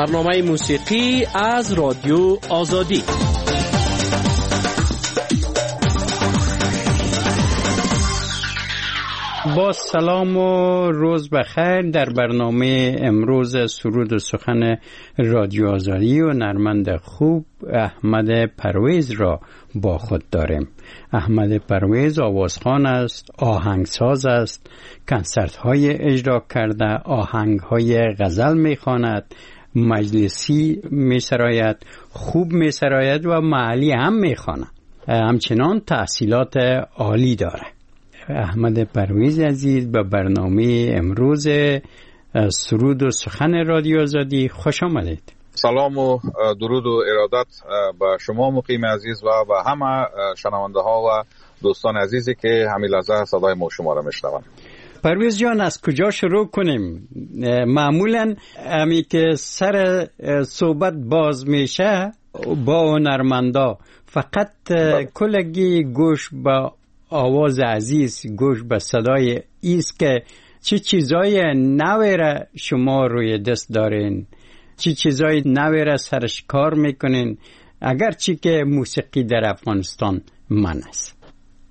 برنامه موسیقی از رادیو آزادی. با سلام و روز بخیر. در برنامه امروز سرود و سخن رادیو آزادی و نرمند خوب احمد پرویز را با خود داریم. احمد پرویز آوازخوان است، آهنگساز است، کنسرت های اجرا کرده، آهنگ های غزل می خواند، مجلسی می سراید، خوب می سراید و محلی هم می خواند. همچنان تحصیلات عالی داره. احمد پرویز عزیز به برنامه امروز سرود و سخن رادیو آزادی خوش آمدید. سلام و درود و ارادت به شما مقیم عزیز و به همه شنونده ها و دوستان عزیزی که همین لحظه صدای ما شما را میشنوند. پرویز جان، از کجا شروع کنیم؟ معمولا همی که سر صحبت باز میشه با هنرمندا فقط کلگی گوش به آواز عزیز، گوش به صدای ایست که چه چیزای نوی را شما روی دست دارین، چه چیزای نوی را سرش کار میکنین، اگرچه که موسیقی در افغانستان من است.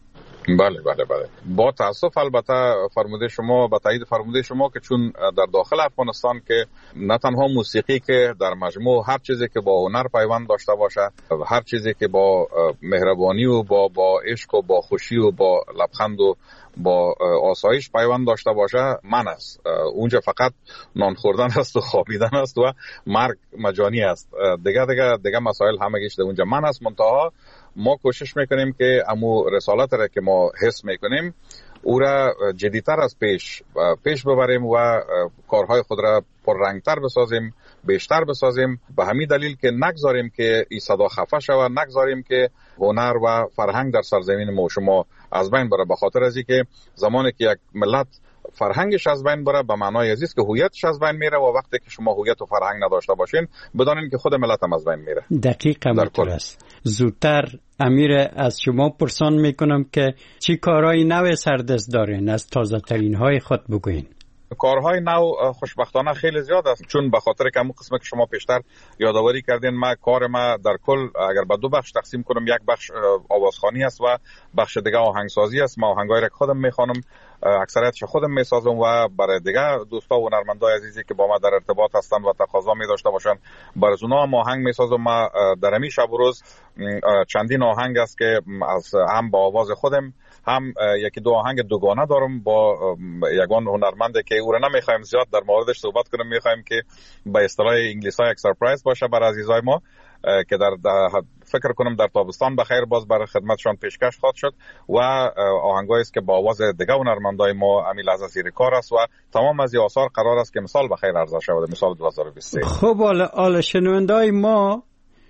بله. با تاسف البته فرموده شما، با تایید فرموده شما که چون در داخل افغانستان که نه تنها موسیقی که در مجموع هر چیزی که با هنر پیوند داشته باشه، هر چیزی که با مهربانی و با عشق و با خوشی و با لبخند و با آسایش پیوند داشته باشه من است. اونجا فقط نان خوردن است و خوابیدن است و مرگ مجانی است. دیگه مسائل همگیش در اونجا من است. منتها ما کوشش میکنیم که امو رسالت را که ما حس میکنیم او را جدیتر از پیش ببریم و کارهای خود را پررنگتر بسازیم، بیشتر بسازیم. به همین دلیل که نگذاریم که این صدا خفه شود، نگذاریم که هنر و فرهنگ در سرزمین ما شما از بین بره. به خاطر از اینکه زمانی که یک ملت فرهنگش از بین بره به معنای عزیز که هویتش از بین میره، و وقتی که شما هویت و فرهنگ نداشته باشین بدانین که خود ملت هم از بین میره. دقیقاً همینطور است. زودتر امیر از شما پرسان میکنم که چی کارهای نو سردست دارین؟ از تازه ترین های خود بگوین. کارهای نو خوشبختانه خیلی زیاد است، چون به خاطر که همون قسمت که شما پیشتر یادآوری کردین، کار ما در کل اگر به دو بخش تقسیم کنم، یک بخش آوازخوانی است و بخش دیگه آهنگسازی است. ما آهنگایی را خودم میخوانم، اکثریتش خودم میسازم و برای دیگه دوستا و هنرمندای عزیزی که با ما در ارتباط هستند و تقاضا می‌داشته باشن برای اونا هم آهنگ میسازم. ما در همین شب و روز چندین آهنگ است که از هم با آواز خودم، هم یکی دو آهنگ دوگانه دارم با یگان هنرمنده که او را نمیخوایم زیاد در موردش صحبت کنیم، میخوایم که به اصطلاح انگلیس‌ها یک سرپرایز باشه برای عزیزای ما که در فکر کنم در تابستان بخیر باز برای خدمتشان پیشکش خواهد شد. و آهنگایی است که با آواز دیگه هنرمندای ما امیل از زیر کار است و تمام از این آثار قرار است که مثال بخیر عرضه شود، مثال 2023. خب حالا شنوندای ما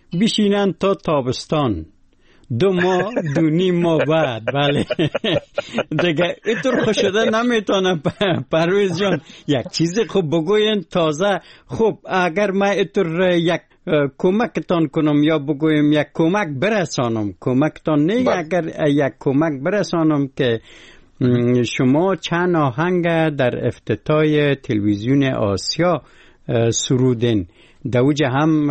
بشینن تا تابستان 2 ماه 2.5 ماه بعد، بله دیگه اینطور خوش شده نمیتونم. پرویز جان یک چیز خوب بگوین تازه. خب اگر من اینطور یک کمکتان کنم یا بگویم یک کمک برسانم، کمکتان نه اگر یک کمک برسانم که شما چند آهنگ در افتتاح تلویزیون آسیا سرودین، دوجه هم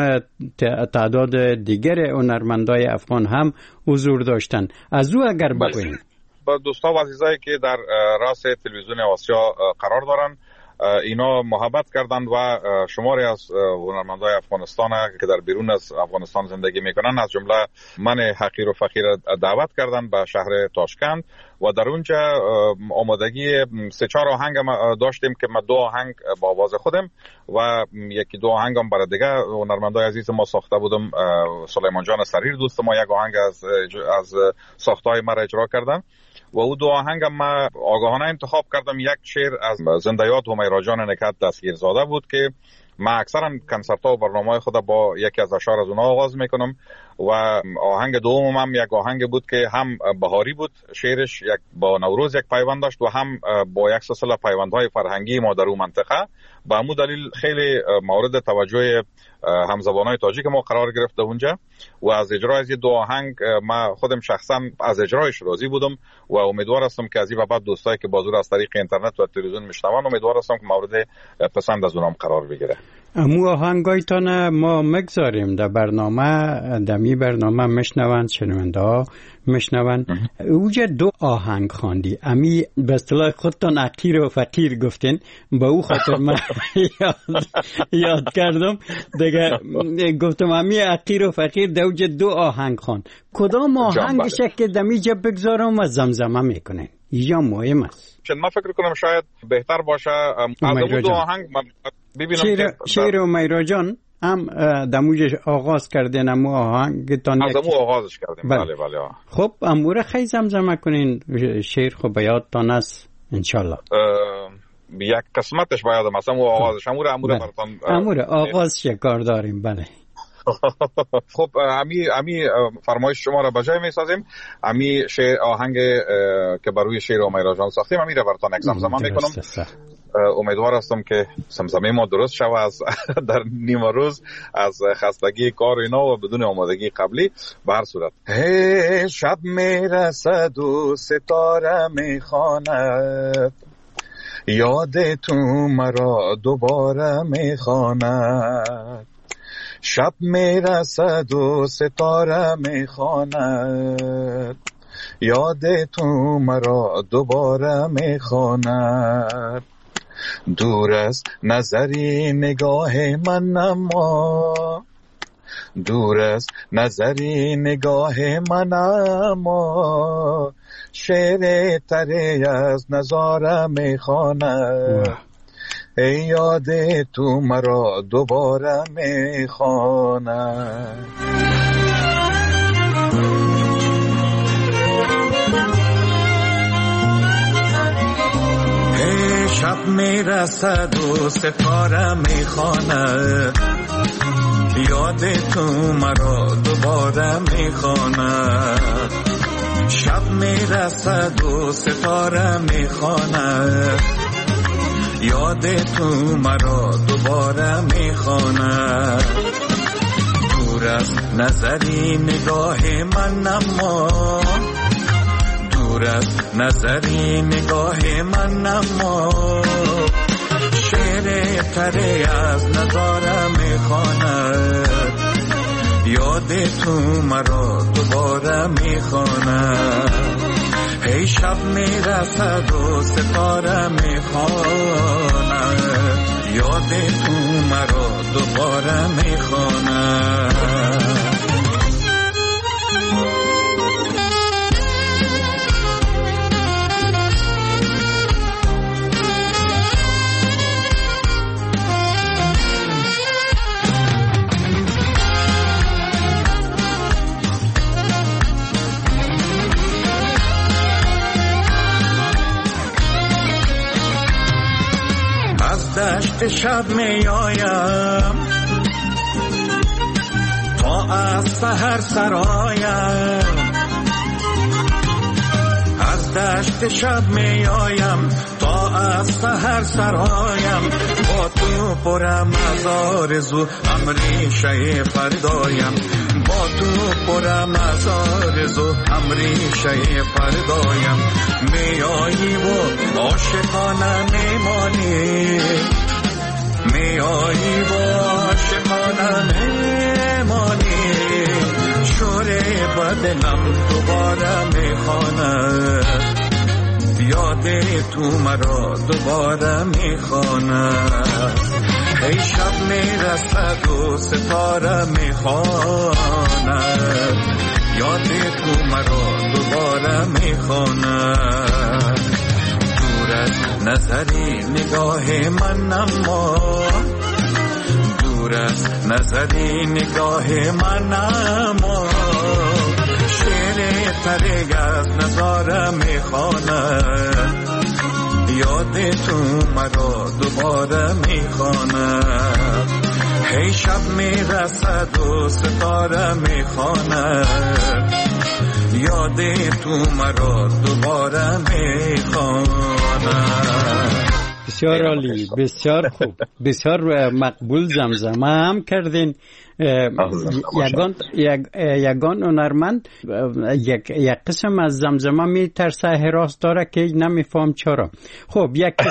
تعداد دیگر هنرمندای افغان هم حضور داشتن، از او اگر بگوین. با دوستا و عزیزایی که در راس تلویزیون آسیا قرار دارن، اینا محبت کردند و شماری از هنرمندای افغانستان که در بیرون از افغانستان زندگی میکنن از جمله من حقیر و فقیر دعوت کردند به شهر تاشکند و در اونجا آمادگی 3-4 آهنگ داشتیم که من 2 آهنگ با آواز خودم و یکی 2 آهنگ هم برای دیگه هنرمندای عزیز ما ساخته بودم. سلیمان جان سریر دوست ما یک آهنگ از ساختهای ما را اجرا کردن و او 2 آهنگ ما آگاهانه انتخاب کردم. یک شعر از زنده یاد همیرا جان نکت دستگیرزاده بود که من اکثرا کنسرت‌ها و برنامه‌های خود با یکی از اشعار از اونها آغاز میکنم و آهنگ دوم هم یک آهنگ بود که هم بهاری بود، شعرش یک با نوروز یک پیوند داشت و هم با یک سلسله پیوندهای فرهنگی ما در اون منطقه. به همون دلیل خیلی مورد توجه همزبانای تاجیک ما قرار گرفته اونجا و از اجرای از 2 آهنگ ما خودم شخصا از اجرایش راضی بودم و امیدوار هستم که از این بعد دوستایی که بازور از طریق اینترنت و تلویزیون میشنون امیدوار هستم که مورد پسند از اونام قرار بگیره. امو آهنگایتان ما مگذاریم در برنامه، دمی برنامه مشنوند شنونده ها مشنوند. اوجه 2 آهنگ خواندی، امی به اصطلاح خودتان عقیر و فقیر گفتین، با او خاطر من یاد کردم دیگه. گفتم امی عقیر و فقیر در اوجه 2 آهنگ خواند، کدام آهنگشه که دمی جا بگذارم و زمزمه میکنه؟ یا مهم است. من فکر کنم شاید بهتر باشه از اون 2 آهنگ ببینم شعر امیرا جان هم دموجش آغاز کردین، امو آهنگتان از امو آغازش کردیم. بله بله. خب امور خیلی زمزمه کنین، شعر خب بیادتان است انشالله. یک قسمتش بیادم است، امو آغازش امور آغاز شکار داریم. بله. خب امی فرمایش شما را بجای می سازیم. امی شعر آهنگ که بروی شعر امیرا جان ساختیم، امی را براتون یک زمزمه میکنم. امیدوار هستم که زمزمه ما درست شود از در نیمه روز از خستگی کار اینا و بدون آمادگی قبلی. به هر صورت شب میرسد و ستاره میخواند، یاد تو مرا دوباره میخواند. شب میرسد و ستاره میخواند، یاد تو مرا دوباره میخواند. دور است نظری نگاه من اما، دور است نظری نگاه من اما، شعر تری از نظاره میخواند. ای یاد تو مرا دوباره میخواند. شب میرسد و ستاره میخواند، یاد تو مرا دوباره میخواند. شب میرسد و ستاره میخواند، یاد تو مرا دوباره میخواند. دور از نظری نگاه من اما، دور از نظری نگاه من اما، شعر تری از نظاره میخواند. یاد تو مرا دوباره میخواند. ای شب میرسد و ستاره میخواند، یاد تو مرا دوباره میخواند. دشت شب می آیم تا از سحر سرایم، از دشت شب می آیم تا از سحر سرایم. با تو پرم از آرزو امریشه فردایم، با تو پرم از آرزو امریشه فردایم. می آیی و عاشقانه میمانی، می آیی و عاشقانه میمانی. شور بدنم دوباره میخواند، یاد تو مرا دوباره میخواند. ای شب میرسد و ستاره میخواند، یاد تو مرا دوباره میخواند. دور از نظری نگاه من اما، دور از نظری نگاه من اما، شعر تری از نظاره میخواند. یاد تو مرا دوباره میخواند. هی شب میرسد و ستاره میخواند، یاد تو مرا دوباره میخواند. بسیار عالی، بسیار خوب، بسیار مقبول. زمزمه هم کردین. یگان هنرمند یک قسم از زمزمه می ترسه حراس داره که نمیفهم چرا. خب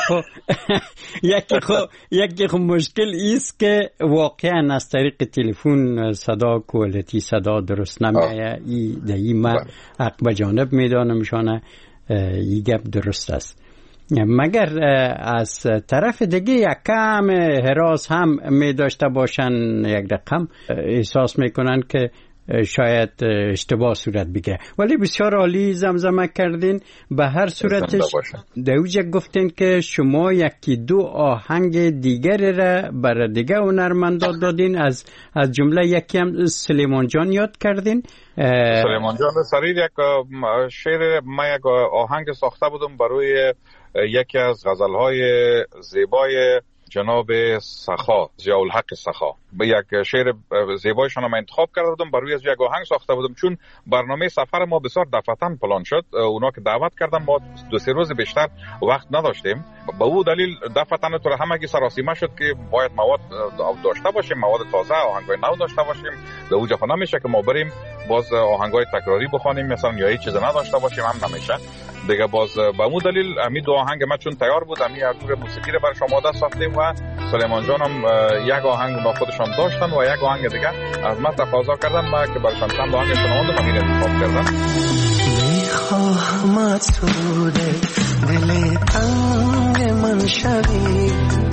یکی خو مشکل ایست که واقعا از طریق تلفن صدا کوالتی صدا درست نمیه. ای ما حق به جانب میدانمشانه این گپ درست است، مگر از طرف دیگه یک کم هراس هم می داشته باشن، یک رقم احساس میکنن که شاید اشتباه صورت بگیره. ولی بسیار عالی زمزمه کردین. به هر صورتش دوجه گفتین که شما یکی دو آهنگ دیگر را برای دیگه هنرمندان دادین، از جمله یکی هم سلیمان جان یاد کردین. سلیمان جان سرید یک شعر، ما یک آهنگ ساخته بودم برای یکی از غزلهای زیبای جناب سخا، ضیاءالحق سخا. به یک شعر زیبایشان هم انتخاب کرده بودم، برای از یک آهنگ ساخته بودم. چون برنامه سفر ما بسیار دفعتاً پلان شد، اونا که دعوت کردن ما 2-3 روز بیشتر وقت نداشتیم. به او دلیل دفعتاً تو همگی سراسیمه شد که باید مواد داشته باشیم، مواد تازه، آهنگای نو داشته باشیم. در اوجا نمیشه که ما بریم باز آهنگای تکراری بخوانیم مثلا یا هیچ چیز نداشته باشیم، هم نمیشه دیگه. باز به اون دلیل امی دو آهنگ ما چون تیار بود، امی ارتور موسیقی رو برای شما آماده ساختیم و سلیمان جان هم یک آهنگ اونا خودشان داشتن و یک آهنگ دیگه از ما تقاضا کردن ما که برایشان چند آهنگ شنوندم امیر انتخاب کردم. میخواهم سرود دل تنگ من شوی،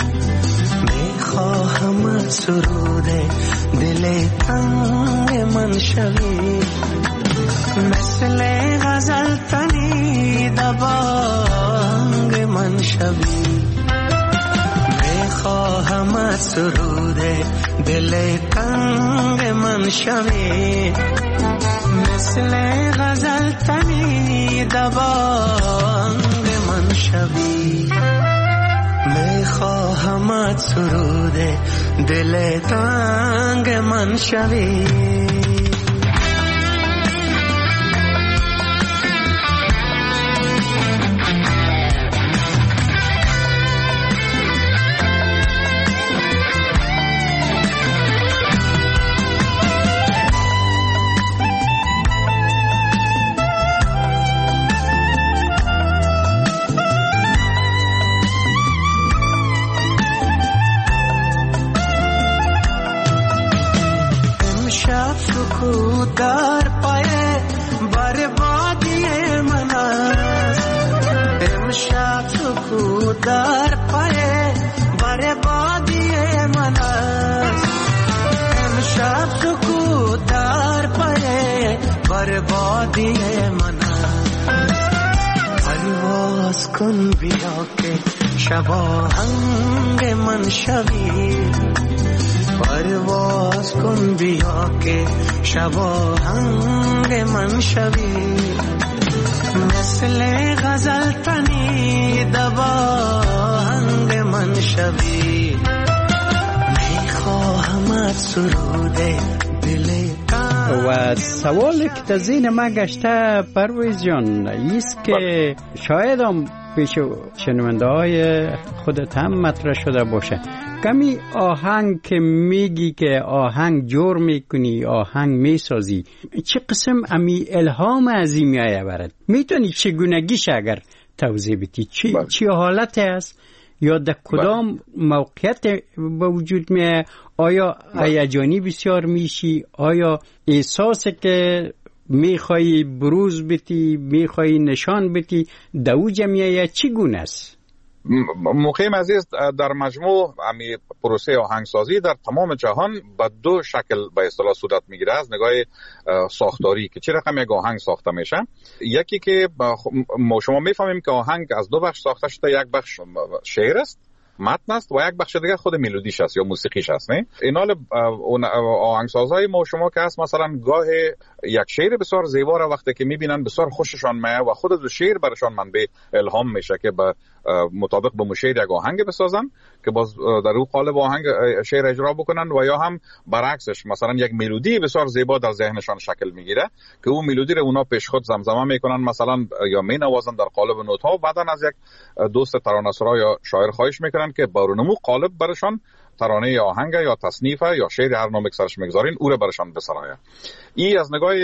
میخواهم سرود دل تنگ من شوی، مثل غزل تنی دبانگ من شوی. میخواهم سرود دل تنگ من شوی، مثل غزل تنی دبانگ من شوی. میخواهم سرود دل تنگ من شوی. در پای بربادی من است، امشب سکوت در پای بربادی من است، امشب سکوت در پای بربادی من است. پرواز کن بیا که شب آهنگ من شوی، پرواز کن بیا که شب آهنگ من شوی، مثل غزل تنی دباهنگ من شوی. میخواهم سرود دل. و سوالی که تا ذهن ما گشته پرویز جان ایست که شاید هم پیش شنونده های خودت هم مطرح شده باشه، کمی آهنگ که میگی که آهنگ جور میکنی، آهنگ میسازی، چه قسم امی الهام عظیمی میآید برات؟ میتونی چگونگیش اگر توضیح بدی؟ چی حالت است یا در کدام موقعیت به وجود میآید؟ آیا هیجانی بسیار میشی؟ آیا احساس که میخوایی بروز بدی، میخوایی نشان بدی، در او جمعیه چگونه است؟ مقیم عزیز، در مجموع امی پروسه آهنگسازی در تمام جهان به دو شکل به اصطلاح صورت میگیره از نگاه ساختاری که چه رقم یک آهنگ ساخته میشه. یکی که شما میفهمیم که آهنگ از دو بخش ساخته شده، یک بخش شعر است، متن است، و یک بخش دیگه خود ملودیش است یا موسیقیش است. نه اینال آهنگسازهای ما شما که هست مثلا گاه یک شعر بسیار زیبا را وقتی که میبینن بسیار خوششان میاد و خود از شعر برشان منبع الهام میشه که به مطابق به شعر یک آهنگ بسازن که باز در اون قالب آهنگ شعر اجرا بکنن، و یا هم برعکسش مثلا یک ملودی بسیار زیبا در ذهنشان شکل میگیره که اون ملودی رو اونا پیش خود زمزمه میکنن مثلا یا مینوازن در قالب نوت ها، و بعدن از یک دوست ترانه‌سرا یا شاعر خواهش میکنن که با رونمو قالب برشان ترانه یا آهنگ یا تصنیف یا شعر هر نام سرش میگذارین او رو برشان بسرایه. این از نگاه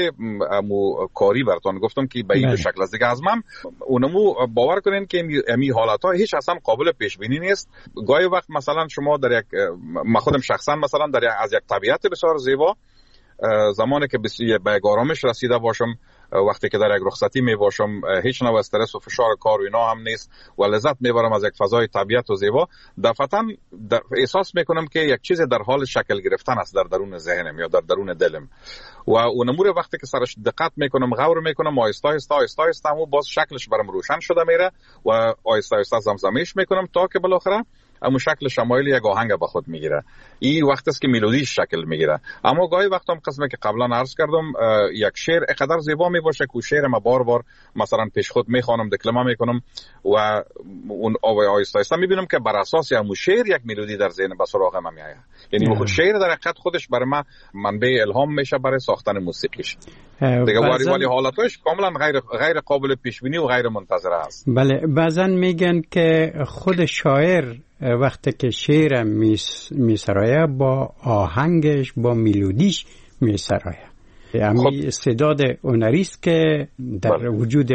کاری براتون گفتم که به این شکل است. دیگه از من اونمو باور کنین که این حالت ها هیچ اصلا قابل پیش بینی نیست. گاهی وقت مثلا شما در یک، من خودم شخصا مثلا از یک طبیعت بسیار زیبا زمانی که به آرامش رسیده باشم، وقتی که در یک رخصتی می باشم، هیچ نوع استرس و فشار کار و اینا هم نیست و لذت میبرم از یک فضای طبیعت و زیبا، دفعتا احساس میکنم که یک چیز در حال شکل گرفتن است در درون ذهنم یا در درون دلم، و اون امور وقتی که سرش دقت میکنم، غور میکنم، آهسته آهسته و باز شکلش برام روشن شده میره و آهسته زمزمه‌اش میکنم تا که بالاخره اما شکل شمایل یک آهنگ به خود میگیره. این وقت است که ملودیش شکل میگیره. اما گاهی وقتا هم قسمه که قبلا عرض کردم، یک شعر اینقدر زیبا میباشه که شعر ما بار مثلا پیش خود میخوانم، دکلمه میکنم و اون آهسته میبینم که بر اساس همون شعر یک ملودی در ذهن به سراغ من میاد. یعنی خود شعر در حقیقت خودش برای من منبع الهام میشه برای ساختن موسیقیش. دیگه ولی حالتش کاملا غیر قابل پیش بینی و غیر منتظره است. بله، بعضا میگن که خود شاعر وقتی که شعر میسرایه با آهنگش با ملودیش میسرایه. یعنی استعداد هنری است که در وجود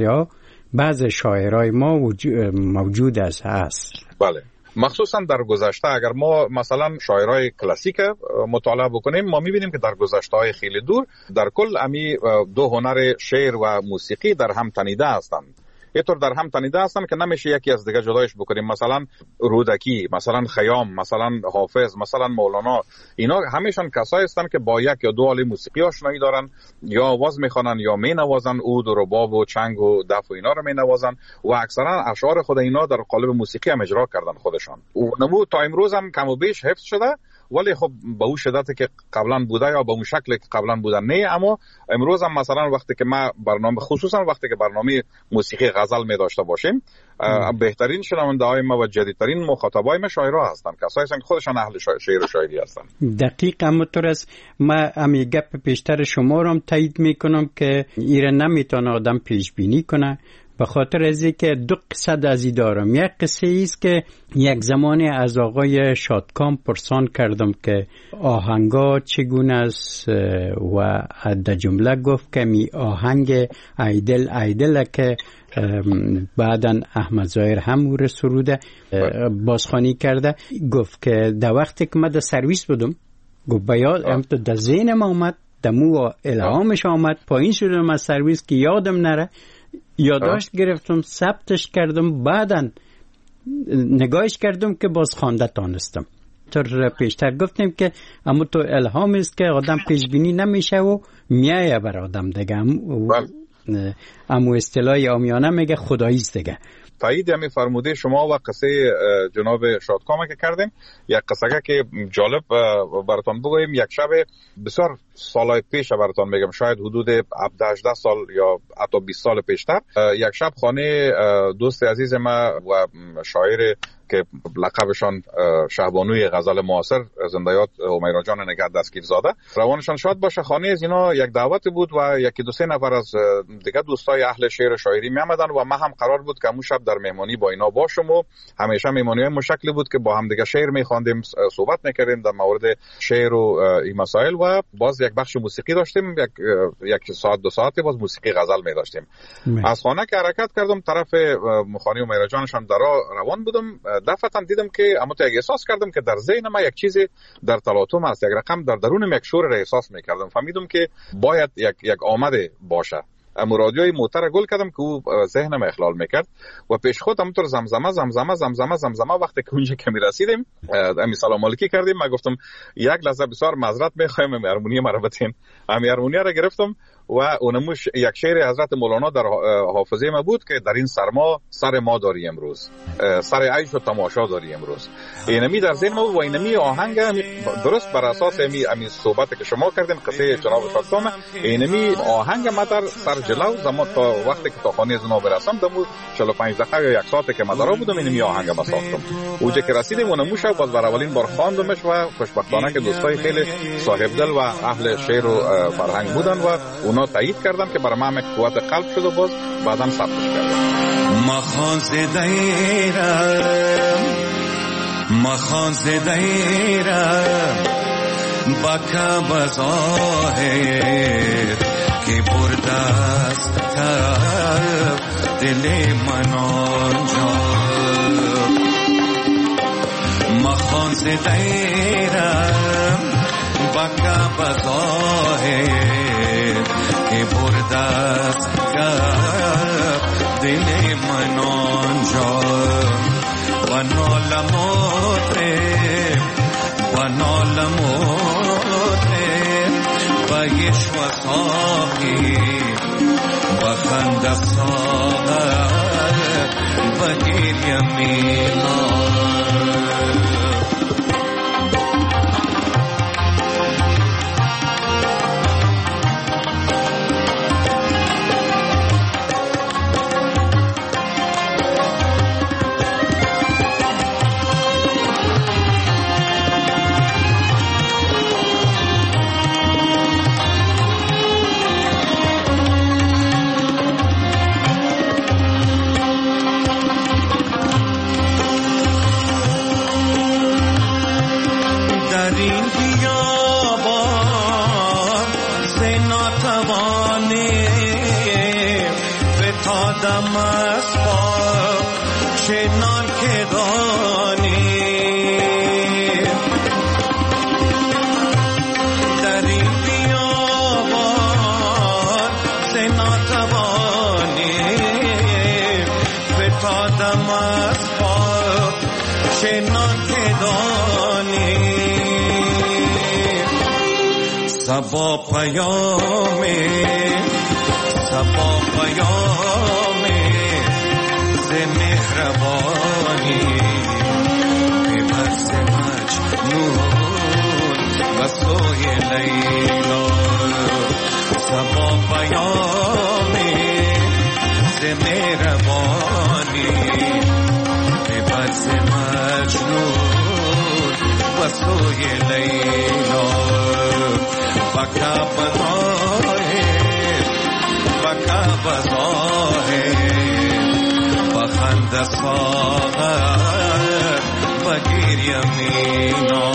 بعض شاعرای ما موجود است. بله، مخصوصا در گذشته اگر ما مثلا شاعرای کلاسیک مطالعه بکنیم، ما میبینیم که در گذشته‌های خیلی دور در کل امی دو هنر شعر و موسیقی در هم تنیده هستند. اینطور در هم تنیده هستن که نمیشه یکی از دیگه جدایش بکنیم. مثلا رودکی، مثلا خیام، مثلا حافظ، مثلا مولانا، اینا همیشون کسایی هستن که با یک یا دو آله موسیقی آشنایی دارن، یا آواز میخوانن یا مینوازن، عود و رباب و چنگ و دف و اینا رو مینوازن و اکثرا اشعار خود اینا در قالب موسیقی هم اجرا کردن خودشان. و نمو تا امروز هم کم و بیش حفظ شده، ولی خب به اون شدتی که قبلا بوده یا به اون شکلی که قبلا بوده نه. اما امروز هم مثلا وقتی که ما برنامه، خصوصا وقتی که برنامه موسیقی غزل می داشته باشیم، بهترین شنونده های ما و جدیدترین مخاطبای ما شاعرها هستن، کسایی هستن که خودشان اهل شعر و شاعری هستن. دقیق. همونطور است. ما امی گپ پیشتر شما رو هم تایید میکنم که ایره نمیتونه آدم پیش بینی کنه، به خاطر از اینکه دو قصه ازی دارم. یک قصه ایست که یک زمانی از آقای شادکام پرسان کردم که آهنگا چگونه است و در جمله گفت که می آهنگ ایدل که بعدن احمد ظاهر هم او سروده بازخوانی کرده. گفت که در وقتی که من در سرویس بودم، گفت بیاد در ذهنم آمد، دمو الهامش آمد، پایین شدم از سرویس که یادم نره، یادداشت گرفتم، ثبتش کردم، بعدن نگاهش کردم که باز خوانده تانستم. طور پیشتر گفتیم که اما تو الهام است که آدم پیش بینی نمیشه و میایه بر آدم دیگه. اما اصطلاح عامیانه میگه خدایی است دیگه. تایید همی فرموده شما و قصه جناب شادکام که کردیم. یک قصه که جالب براتون بگویم. یک شب بسیار سالهای پیش براتون میگم، شاید حدود 18 سال یا حتی 20 سال پیشتر، یک شب خانه دوست عزیز ما و شاعر که لقبشان شهبانوی غزل معاصر زنده‌یاد همیرا جان نگهت دستگیرزاده، روانشان شاد باشه، خانه از اینا یک دعوت بود و یکی دو سه نفر از دیگه دوستای اهل شعر و شاعری می آمدن و ما هم قرار بود که اون شب در مهمانی با اینا باشم و همیشه مهمانی‌های مشکلی بود که با هم دیگه شعر می‌خواندیم، صحبت می‌کردیم در مورد شعر و این مسائل و باز یک بخش موسیقی داشتیم، یک ساعت دو ساعتی باز موسیقی غزل می داشتیم. از خانه که حرکت کردم طرف خانه همیرا جانشان در روان بودم، دفعتا دیدم که اما تو احساس کردم که در ذهن ما یک چیزی در تلاطم است، یک رقم در درونم یک شور را احساس می‌کردم. فهمیدم که باید یک آمده باشه. اما رادیوی موتر گل کردم که او ذهنم اخلال میکرد و پیش خود همونطور زمزمه وقتی که اونجا که میرسیدیم امی سلام علیکی کردیم. من گفتم یک لحظه بسیار معذرت میخوایم، هارمونی مرا بتین. هارمونی را گرفتم و اونموش یک شعر حضرت مولانا در حافظه ما بود که در این سرما سر ما داری امروز، سر عیش و تماشا داری امروز. اینمی در ذهن ما و اینمی آهنگ درست بر اساس امی صحبت که شما کردین قصه جناب شاکسام، اینمی آهنگ ما در سر جلو زمان تا وقتی که تا خانه زنا برسم دمو 45 دقیقه یا یک ساعت که مدارا بودم اینمی آهنگ ما ساختم. اوجه که رسیدیم اونموش باز بر اولین بار خواندمش و خوشبختانه که دوستای خیلی صاحب دل و اهل شعر و فرهنگ بودن و اونا تایید کردن که برای من قوت قلب شد و باز بعدم ثبتش کردم. مخاز دیرم بکا بظاهر که برده است تب دل من آنجا. مخاز دیرم بکا بظاهر که برده است تب دل من آنجا. و نالموته و یشو ساقی و خند ساغر و گیر یمینا. سبا پیامه ز مهربانی ببرز مجنون و سوی لیلا. سبا پیامه ز مهربانی ببرز مجنون و سوی لیلا. بکا بظاهر بخند ساغر بگیر یمینا.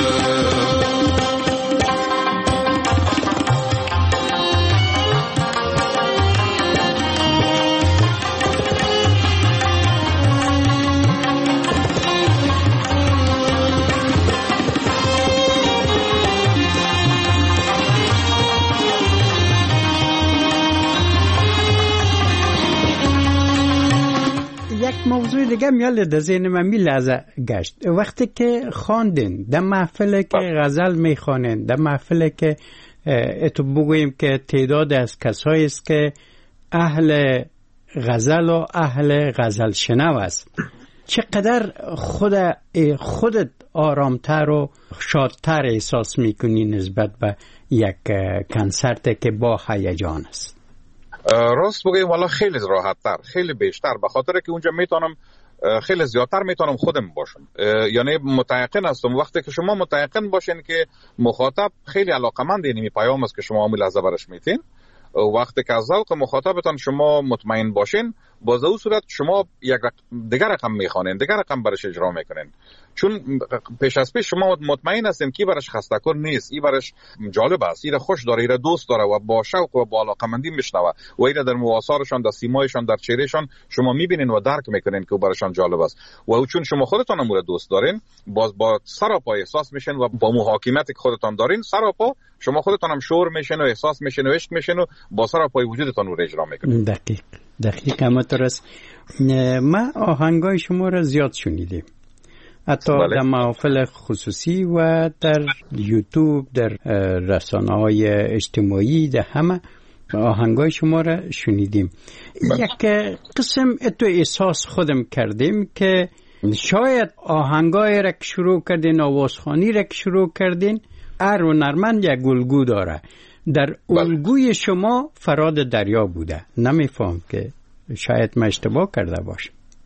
موضوع دیگه میاد در ذهن من میلرزه گشت. وقتی که خواندین در محفل که غزل میخوانین، در محفل که اتو بگوییم که تعداد از کسایی است که اهل غزل و اهل غزل شنو است، چقدر خودت آرامتر و شادتر احساس میکنی نسبت به یک کنسرت که با هیجان است؟ راست بگیم والا خیلی راحت‌تر، خیلی بیشتر، به خاطر که اونجا میتونم خیلی زیادتر میتونم خودم باشم. یعنی متيقن هستم وقتی که شما متيقن باشین که مخاطب خیلی علاقمند اینمی پیام است که شما همین لحظه برش میتین، وقتی که از ذوق مخاطبتان شما مطمئن باشین، باز او صورت شما یک دیگر رقم میخوانین، دیگر رقم برش اجرا میکنین، چون پیش از پیش شما مطمئن هستین کی برش خسته‌کار نیست، ای برش جالب است، ای خوش داره، ای دوست داره و با شوق و با علاقمندی میشنوه و ای در مواصلشان، در سیمایشان، در چهرهشان شما میبینین و درک میکنین که برشان جالب است و چون شما خودتون هم دوست دارین، باز با سراپا احساس میشین و با محاکمیتی که خودتون دارین سراپا شما خودتون هم شعور میشین و احساس میشین و عشق میشین و با سراپای وجودتون رو اجرا میکنین. دقیق همینطور است. ما آهنگای شما را زیاد شنیدیم، حتی در محافل خصوصی و در یوتیوب، در رسانه‌های اجتماعی، در همه آهنگای شما را شنیدیم. یک قسم اتو احساس خودم کردیم که شاید آهنگای را که شروع کردین، آوازخوانی را که شروع کردین، هر هنرمند یک الگو داره. در الگوی شما فراد دریا بوده. نمیفهم که شاید من اشتباه کرده باشم.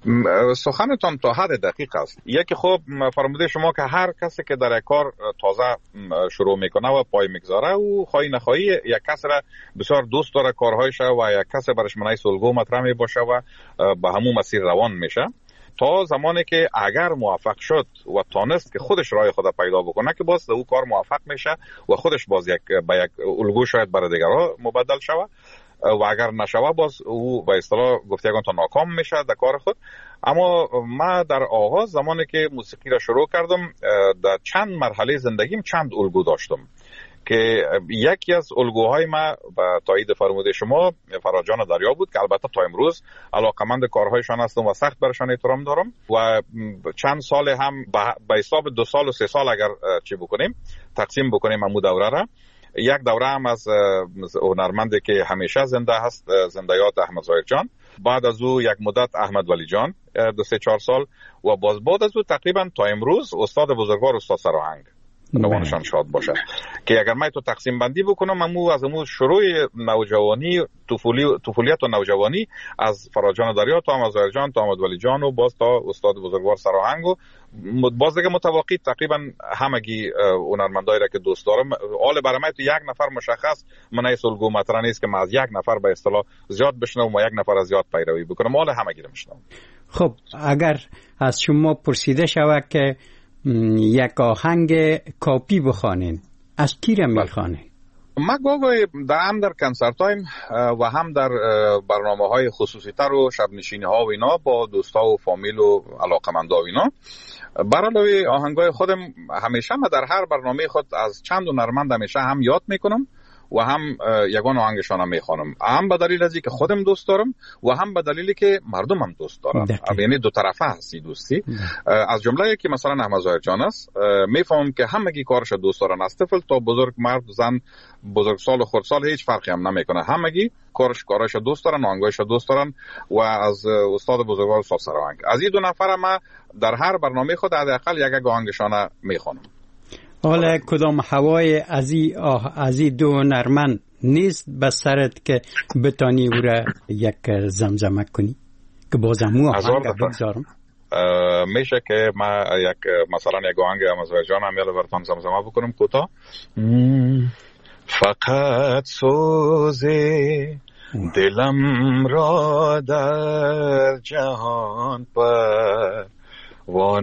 سخنتان تا حد دقیق است. یکی خوب فرموده شما که هر کسی که در یک کار تازه شروع میکنه و پای میگذاره و خواهی نخواهی یک کسی را بسیار دوست داره کارهایش و یک کسی برش منعی الگو مطرح میباشه و به همون مسیر روان میشه تا زمانی که اگر موفق شد و تانست که خودش راه خود پیدا بکنه که باز او کار موفق میشه و خودش باز به یک الگو شاید برای دیگرها مبدل شود و اگر نشوه باز او به اصطلاح گفتگان تا ناکام میشه در کار خود. اما ما در آغاز زمانی که موسیقی را شروع کردم در چند مرحله زندگیم چند الگو داشتم که یکی از الگوهای ما به تایید فرموده شما فراجان دریا بود که البته تا امروز علاقمند کارهایشان هستم و سخت برشان احترام دارم و چند سال هم به حساب 2 سال و 3 سال اگر چی بکنیم تقسیم بکنیم همون دوره را. یک دوره هم از هنرمندی که همیشه زنده هست، زنده‌یاد احمد ظاهر جان، بعد از او یک مدت احمد ولی جان 2-3-4 سال و باز بعد از او تقریبا تا امروز استاد بزرگوار استاد سراهنگ روانشان شاد باشه که اگر من تو تقسیم بندی بکنم از امو شروع نوجوانی طفولیت و نوجوانی از فراجان دریا تا احمد ظاهر جان تا احمد ولی جان و باز تا استاد بزرگوار سراهنگ و باز دیگه متواقی تقریبا همگی هنرمندایی را که دوست دارم. حال برای من تو یک نفر مشخص من ایس الگو مطرح نیست که من از یک نفر به اصطلاح زیاد بشنوم و یک نفر از زیاد پیروی بکنم. حال همگی رو میشنوم. خب اگر از شما پرسیده شود که یک آهنگ کاپی بخوانین، از کی را میخوانین؟ ما گاهی هم در کنسرت تایم و هم در برنامه‌های خصوصی تر و شب نشینی ها و اینا با دوستا و فامیل و علاقمندا و اینا برای آهنگای خودم همیشه ما در هر برنامه خود از چند هنرمند همیشه هم یاد میکنم و هم یگان آهنگشان هم میخوانم، هم به دلیل ازی که خودم دوست دارم و هم به دلیلی که مردم هم دوست دارن. یعنی دو طرفه هستی دوستی. از جمله که مثلا احمد ظاهر جان است میفهمم که همگی کارش دوست دارن، از طفل تا بزرگ، مرد زن، بزرگسال و خردسال هیچ فرقی هم نمیکنه، همگی کارش دوست دارن، آهنگایش دوست دارن و از استاد بزرگوار استاد سراهنگ از این 2 نفر ما در هر برنامه خود حداقل یک آهنگشان میخوانم. حالا کدام هوای از این 2 هنرمند نیست به سرت که بتانی او را یک زمزمه کنی که بازمو آهنگ بگذارم؟ میشه که ما مثلا یک آهنگ احمد ظاهر جان هم براتون زمزمه بکنم کوتاه. فقط سوز دلم را در جهان پر و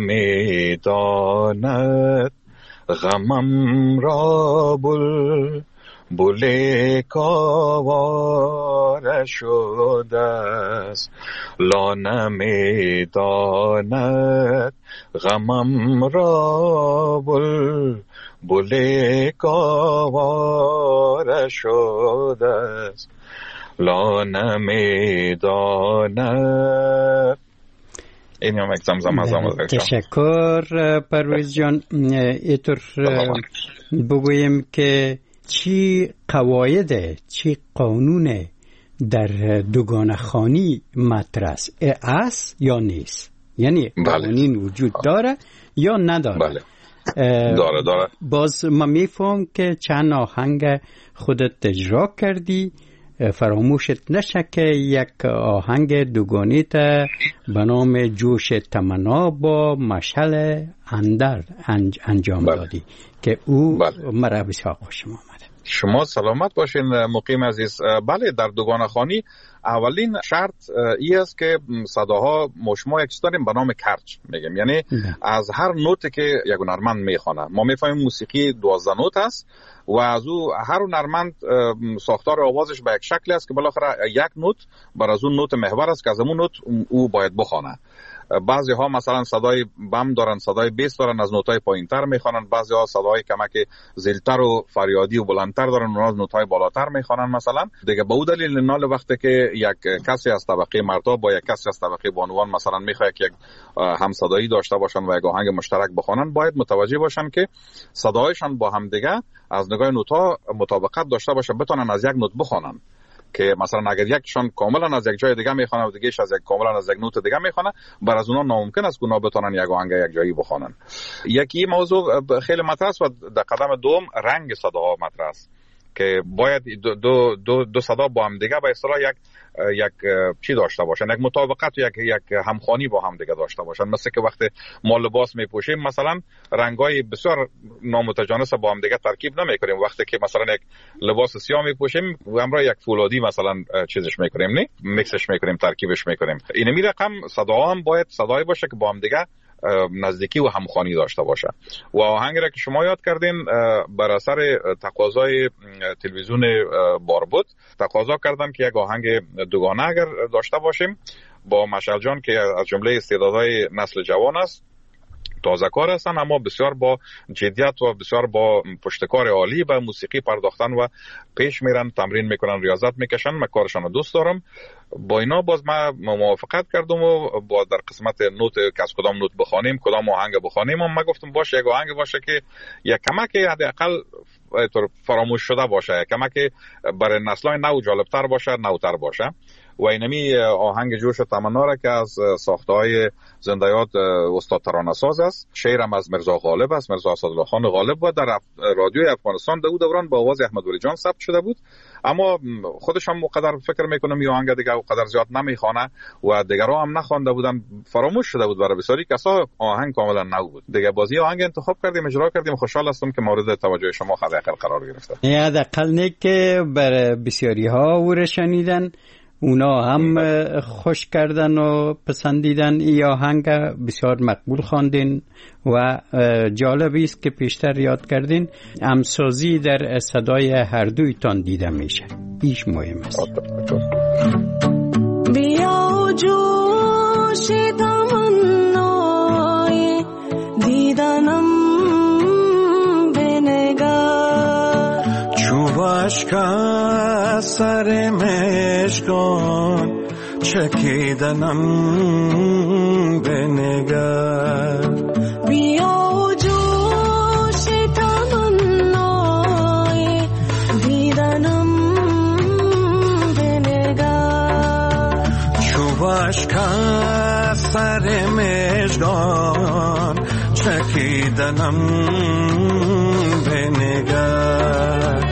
نمیداند غمم را بل کاوار شده است، لا نمیداند غمم را بل کاوار شده است، لا نمیداند. این هم یک زمزمه. تشکر پرویز جان. اینطور بگویم که چی قواعد، چی قانون در دوگانه خوانی مطرح است یا نیست؟ یعنی قوانین وجود داره یا نداره؟ بله. داره. باز ما میفهم که چند آهنگ خودت اجرا کردی، فراموشت نشه که یک آهنگ دوگانه تا به نام جوش تمنا با مشعل اندر انجام دادی که او مرا بسیار خوشم آمده. شما سلامت باشین مقیم عزیز. بله، در دوگانه خوانی اولین شرط ای است که صداها مشما یک چیز داریم به نام کرج میگیم، یعنی از هر نوتی که یک هنرمند میخوانه. ما میفهمیم موسیقی 12 نوت است و از او هر هنرمند ساختار آوازش به یک شکلی است که بالاخره یک نوت بر از اون نوت محور است که از اون نوت او باید بخوانه. بعضی ها مثلا صدای بم دارن، صدای بیس دارن، از نوتای پایینتر میخوانن. بعضی ها صدای کمک زلتر و فریادی و بلندتر دارن، اونها از نوتای بالاتر میخوانن مثلا. دیگه به اون دلیل نال وقتی که یک کسی از طبقه مردا با یک کسی از طبقه بانوان مثلا میخواد که یک هم صدایی داشته باشن و یک آهنگ مشترک بخوانن، باید متوجه باشن که صدایشان با هم دیگه از نگاه نوتا مطابقت داشته باشه، بتونن از یک نوت بخوانن. که مثلا اگر یکشان کاملا از یک جای دیگه میخونه و دیگه‌اش از یک کاملا از یک نوت دیگه میخونه، بر از اونها ناممکن است که اونا بتونن یک آهنگ یک جایی بخونن. یکی موضوع خیلی مطرح است و در قدم دوم رنگ صداها مطرح است که باید دو صدا با هم دیگه به اصطلاح یک چی داشته باشن، یک مطابقت و یک همخوانی با هم دیگه داشته باشن. مثل که وقتی ما لباس میپوشیم مثلا رنگای بسیار نامتجانس با هم دیگه ترکیب نمیکنیم. وقتی که مثلا یک لباس سیاه میپوشیم و همراه یک فولادی مثلا چیزش میکنیم، نه میکسش میکنیم، ترکیبش میکنیم. این می رقم صدا هم باید صدایی باشه که با هم دیگه نزدیکی و همخوانی داشته باشه. و آهنگی را که شما یاد کردین بر اثر تقاضای تلویزیون باربود تقاضا کردن که یک آهنگ دوگانه اگر داشته باشیم با مشعل جان که از جمله استعدادهای نسل جوان است، تازه کار هستن، اما بسیار با جدیت و بسیار با پشتکار عالی به موسیقی پرداختن و پیش میرن، تمرین میکنن، ریاضت میکشن. من کارشان رو دوست دارم. با اینا باز من موافقت کردم و با در قسمت نوت که از کدام نوت بخوانیم، کدام آهنگ بخوانیم، من گفتم باشه یک آهنگ باشه که یک کمک حداقل فراموش شده باشه، کمک برای نسل‌های نو جالبتر باشه، نوتر باشه. و اینمی آهنگ جوش تمنا را که از ساخته‌های زنده یاد استاد ترانه‌ساز است، شعرم از مرزا غالب است، مرزا اسدالله خان غالب، و در رادیوی افغانستان در دوران با آواز احمد ولی جان ثبت شده بود. اما خودش هم قدر فکر میکنم این آهنگ دیگه قدر زیاد نمیخوانه و دیگرها هم نخوانده بودن، فراموش شده بود برای بسیاری کسا. آهنگ کاملا نو بود. دیگه بازی آهنگ انتخاب کردیم، اجرا کردیم. خوشحال هستم که مورد توجه شما حداقل قرار گرفته. حداقل نه که برای بسیاری ها او شنیدن، اونا هم خوش کردن و پسندیدن. این آهنگ بسیار مقبول خواندین و جالبی است که پیشتر یاد کردین همسازی در صدای هر دویتان دیده میشه. ایش مهم است. بیا جوش تمنای دیدنم بنگر، چوبش که سر مشکان چکیدنم بنگر. بیا جوش تمنای دیدنم بنگر، چوبش که سر مشکان چکیدنم بنگر.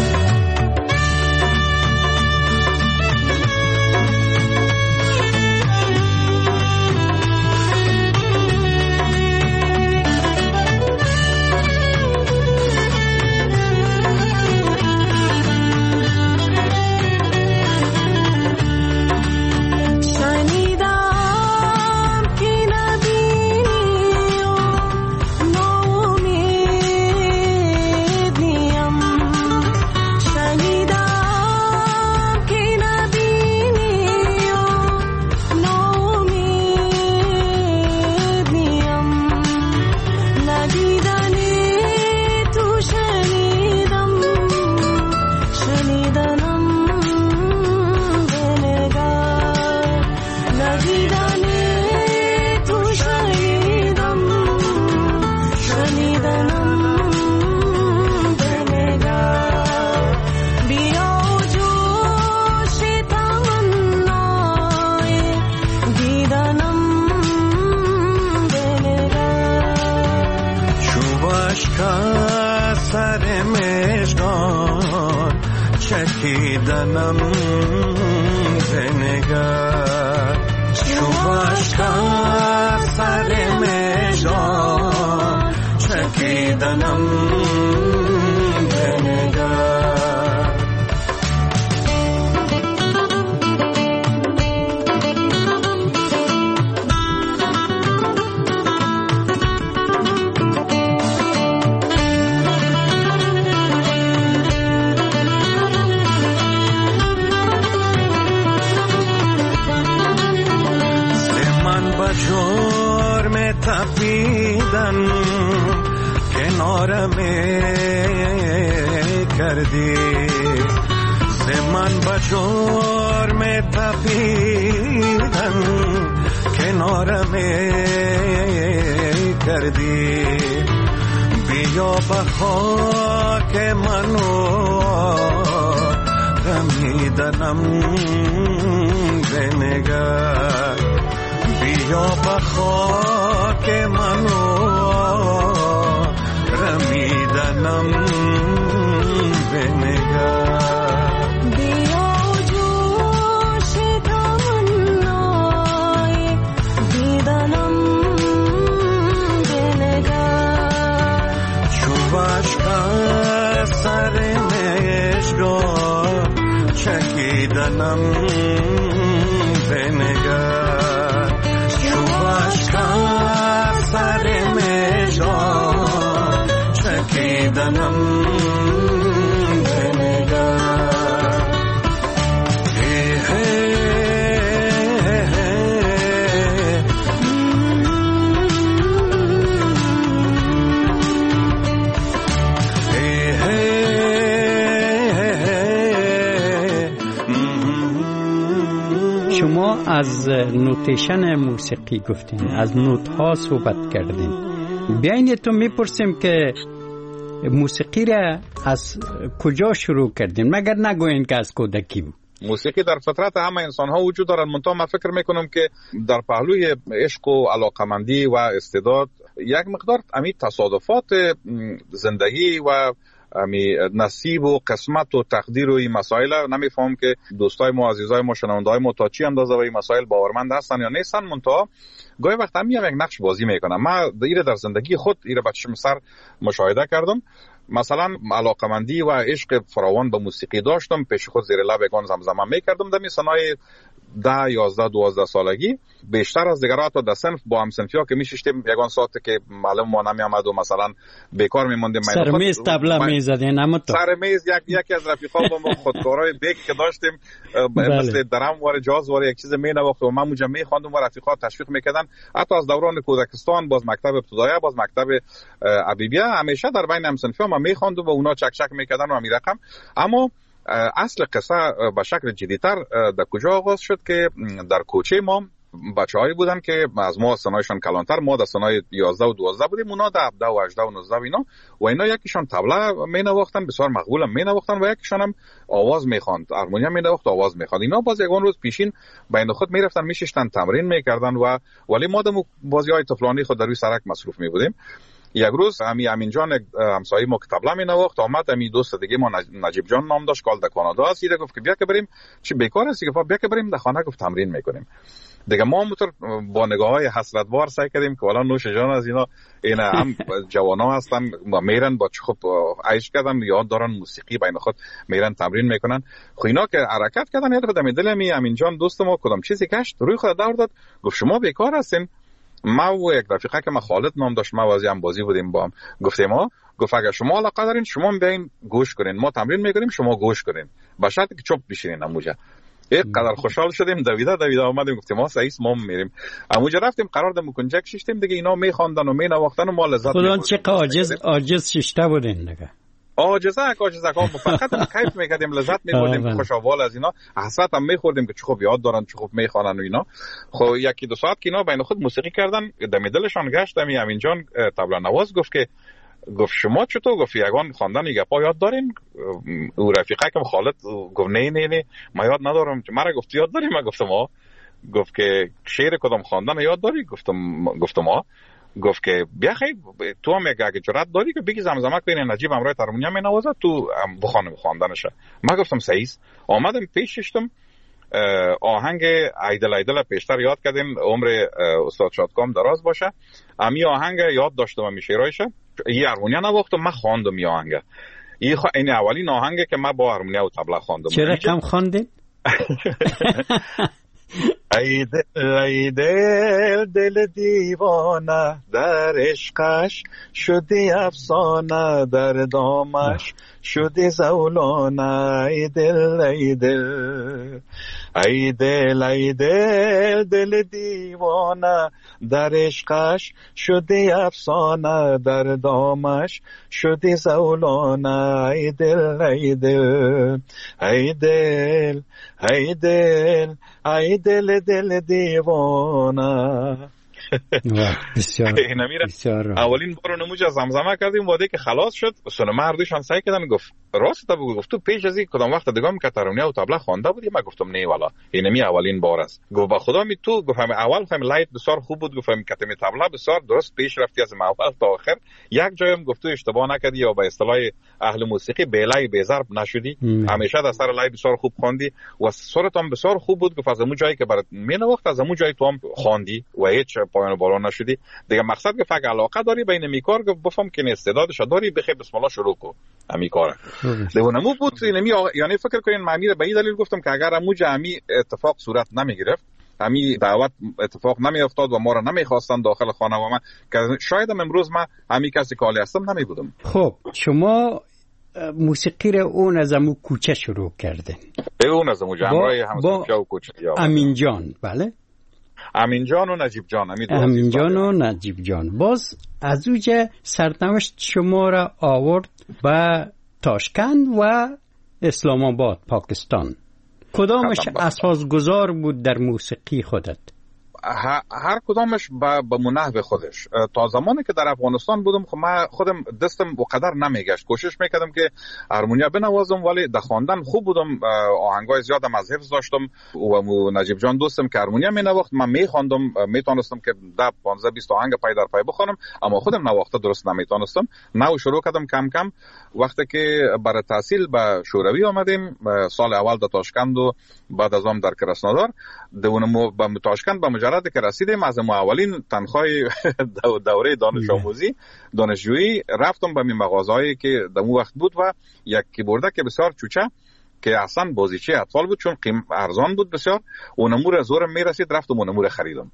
چکیدنم بنگر، چوبش که سر مژگان چکیدنم بنگر. تپیدن کنارم کردی ز من به جرم تپیدن کنارم کردی بیا به خاک منو رمیدنم بنگر بیا به خاک منو رمیدنم بنگر بیا جوش تمنای دیدنم بنگر چو بشکا سر مشگاه چکیدنم بنگر چو بشکا سر مشگاه چکیدنم شما از نوتیشن موسیقی گفتین، از نوت ها صحبت کردین. بیاین تو میپرسیم که موسیقی را از کجا شروع کردین، مگر نگوین که از کودکی بود؟ موسیقی در فطرت همه انسان ها وجود دارد، منتها من فکر میکنم که در پهلوی عشق و علاقمندی و استعداد یک مقدار امی تصادفات زندگی و امی نصیب و قسمت و تقدیر و این مسائل نمیفهم که دوستای ما، عزیزای ما، شنوندهای ما تا چی اندازه و این مسائل باورمند هستن یا نیستن. منتها گاهی وقت هم یک نقش بازی میکنم. من ایره در زندگی خود ایره با چشم سر مشاهده کردم. مثلا علاقمندی و عشق فراوان به موسیقی داشتم، پیش خود زیر لب یگان زمزمه میکردم. در سنای 10 11 12 سالگی بیشتر از دیگرها تا در صنف با هم صنفیا که میشیشتیم یگان ساعت که معلم ما نمی آمد و مثلا بیکار میموندیم، سر میز طبله میزدین. اما تو سر میز یکی از رفیقا با ما خودکارای بیک که داشتیم مثل درام واره جاز واره یک چیز مینواخت و من اونجا میخواندم و رفیقا تشویق میکردن. حتی از دوران کودکستان باز مکتب ابتدایی، باز مکتب ابیبیه، همیشه در بین هم صنفیا ما میخواندم و اونا چک چک میکردن و همین رقم. اما اصل قصه به شکل جدی‌تر در کجا آغاز شد که در کوچه ما بچه‌هایی بودن که از ما سنایشان کلانتر، ما در سنای 11 و 12 بودیم، اونا در 17 و 18 و 19 اینا و اینا یکیشان طبله مینواختن، بسیار مقبول هم مینواختن و یکیشان هم آواز میخواند، هارمونیوم مینواخت، آواز میخواند. اینا باز یگان روز پیشین بین خود میرفتن میشستن تمرین میکردن و ولی ما دم بازی‌های طفلانی خود در روی سرک مصروف میبودیم. یک روز امین جان همسایه ما که طبله می نواخت آمد، امی دوست دیگه ما نجیب جان نام داشت، کال در کانادا است، دیگه گفت که بیا که بریم، چی بیکار است، گفت بیا که بریم در خانه، گفت تمرین میکنیم. دیگه ما موتور با نگاه‌های حسرت‌بار سعی کردیم که والا نوش جان از اینا هم جوانا هستن و میرن با خوب عیش کردن، یاد دارن موسیقی، بین خود میرن تمرین میکنن. خو اینا که حرکت کردن یاد بدم دل امین جان دوست ما کدام چیزی گشت روی خود دور داد، گفت شما بیکار هستین. ما و یک رفیقه که ما خالد نام داشت، ما وازی هم بازی بودیم با هم، گفتیم ما گفت اگر شما علاقه دارین شما بیاین گوش کنین، ما تمرین میکنیم شما گوش کنین، با شرطی که چوب بشینین. اموجا اینقدر خوشحال شدیم، دویده اومدیم گفتیم ما سعیس ما میریم. اموجا رفتیم قرار دم کنجک شیشتیم دیگه، اینا میخواندن و مینواختن و ما لذت خودان چه عاجز شیشته بودین دیگه، عاجزه هم فقط کیف میکردیم، لذت میبردیم، خوش احوال از اینا، حسرت هم میخوردیم که چه خوب یاد دارن، چه خوب میخوانن و اینا. خب یکی دو ساعت که اینا بین خود موسیقی کردن، دم دلشان گشت. امین جان طبله نواز گفت شما چطور؟ گفت یگان خواندن گپا یاد دارین؟ او رفیقه که خالد گفت نه ما یاد ندارم. مرا گفت یاد داری؟ من گفتم آ. گفت که شعر کدام خواندن یاد داری؟ گفتم آ. گفت که بیا خیلی تو هم اگه جرأت داری که بگی زمزمه کنی، نجیب همراه هارمونیوم مینوازه تو بخوانم خواندنشه. من گفتم سعیس. آمدم پیششتم، آهنگ ایدل پیشتر یاد کردیم، عمر استاد شادکام دراز باشه. امی آهنگ یاد داشتم، امی شعرایشه یه هارمونیوم نواختم، من خواندم این آهنگ. این اولین آهنگه که من با هارمونیوم و طبله خواندم. چرا کم خواندید؟ ای دل دیوانه در عشقش شدی افسانه، در دامش شدی زولانه ای دل ای دل ای دل ای دل دل دیوانه در عشقش شدی افسانه در دامش شدی زولانه ای دل ای دل ای دل ای دل ای دل دل دیوانه. بسیار بسیار. اولین بار نموج زمزمه کردیم واده که خلاص شد سلمه هردوشان سعی کردن گفت راست تا گفت تو پیش از این کدام وقت دیگه که ترانه و طبله خوانده بودی؟ من گفتم نه والا اینمی اولین بار است. گفت با خدا می تو گفتم اول فهم لایت بسیار خوب بود، گفتم کتم طبله بسیار درست پیش رفتی از اول تا آخر. یک جایم گفت تو اشتباه نکردی یا به اصطلاح اهل موسیقی بیلای بیزرب نشدی، همیشه در سر لای بسیار خوب خواندی و صورت هم بسیار خوب بود. گفت از اون جایی که برات مینا وقت از اون جایی تو هم خواندی و هیچ پایان بالا نشدی دیگه. مقصد که فقط علاقه داری بین میکار گفت بفهم که استعدادش داری بخیر بسم الله شروع کو امی کار دیگه. نمو بود اینمی یعنی فکر کنین معمیر به این دلیل گفتم که اگر امو جمعی اتفاق صورت نمی گرفت، امی دعوت اتفاق نمی افتاد و ما را نمی خواستن داخل خانه و من که شاید امروز من امی کسی کالی هستم نمی بودم. خب شما موسیقی را اون از امو کوچه شروع کردین؟ اون از امو جمعی همسایه و کوچه. امین جان بله؟ امین جان و نجیب جان. امین جان و نجیب جان. باز از اوجه سرنوشت شما را آورد به تاشکند و اسلام آباد پاکستان. کدامش اساسگذار بود در موسیقی خودت؟ هر کدامش به منحو خودش. تا زمانی که در افغانستان بودم خب من خودم دستم و قدر نمیگشت، کوشش میکردم که هارمونیا بنوازم ولی در خواندن خوب بودم، آهنگای زیادم از حفظ داشتم و نجیب جان دوستم که هارمونیا مینواخت من میخواندم، میتونستم که 10 15 20 آهنگ پای در پای بخونم اما خودم نواخته درست نمیتونستم. نو شروع کردم کم کم. وقتی که برای تحصیل به شوروی آمدیم سال اول در تاشکند و بعد از اون در کراسنودار دونم به تاشکند به مجرد که رسیدیم از اولین تنخواه دوره دانش آموزی دانشجویی رفتم به مغازه‌ای که در اون وقت بود و یک کیبوردک بسیار چوچه که اصلا بازیچه اطفال بود چون ارزان بود بسیار. اونمور زورم میرسید رفتم اونمور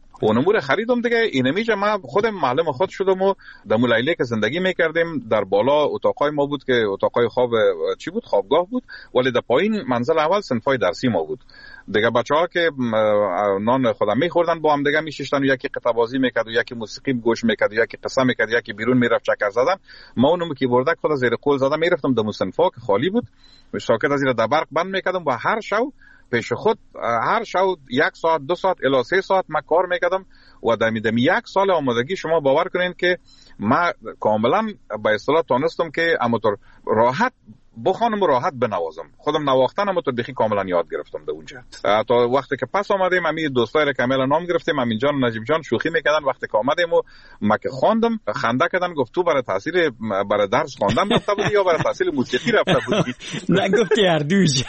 خریدم دیگه. اینمیجه من خودم معلم خود شدم و در لیلی که زندگی میکردیم در بالا اتاقای ما بود که اتاقای خواب چی بود خوابگاه بود ولی در پایین منزل اول صنفای درسی ما بود دیگه. بچه‌ها که نان خودم میخوردن با هم دیگه میشستن و یکی قطعه بازی میکرد و یکی موسیقی گوش میکرد و یکی قصه میکرد یکی بیرون میرفت چکر زدن. ما اونم که بردک خود زیر قول زدم میرفتم در صنفا که خالی بود ساکت از زیر دبرق بند میکردم و هر شو پیش خود هر شو 1 ساعت 2 ساعت الی 3 ساعت من کار میکردم و دمیدم 1 سال آمادگی شما باور کنین که من کاملا به اصطلاح تونستم که اماتور راحت بخوانم و راحت بنوازم. خودم نواختن اما تو بخی کاملا یاد گرفتم در اونجا. تا وقتی که پس آمدیم امی دوستای را کاملا نام گرفتیم امین جان و نجیب جان شوخی میکردن وقتی که آمدیم و ما که خواندم خنده کردن گفت تو برای تحصیل برای درس خواندن رفته بودی یا برای تحصیل موسیقی رفته بودی؟ نه گفتی اردوش.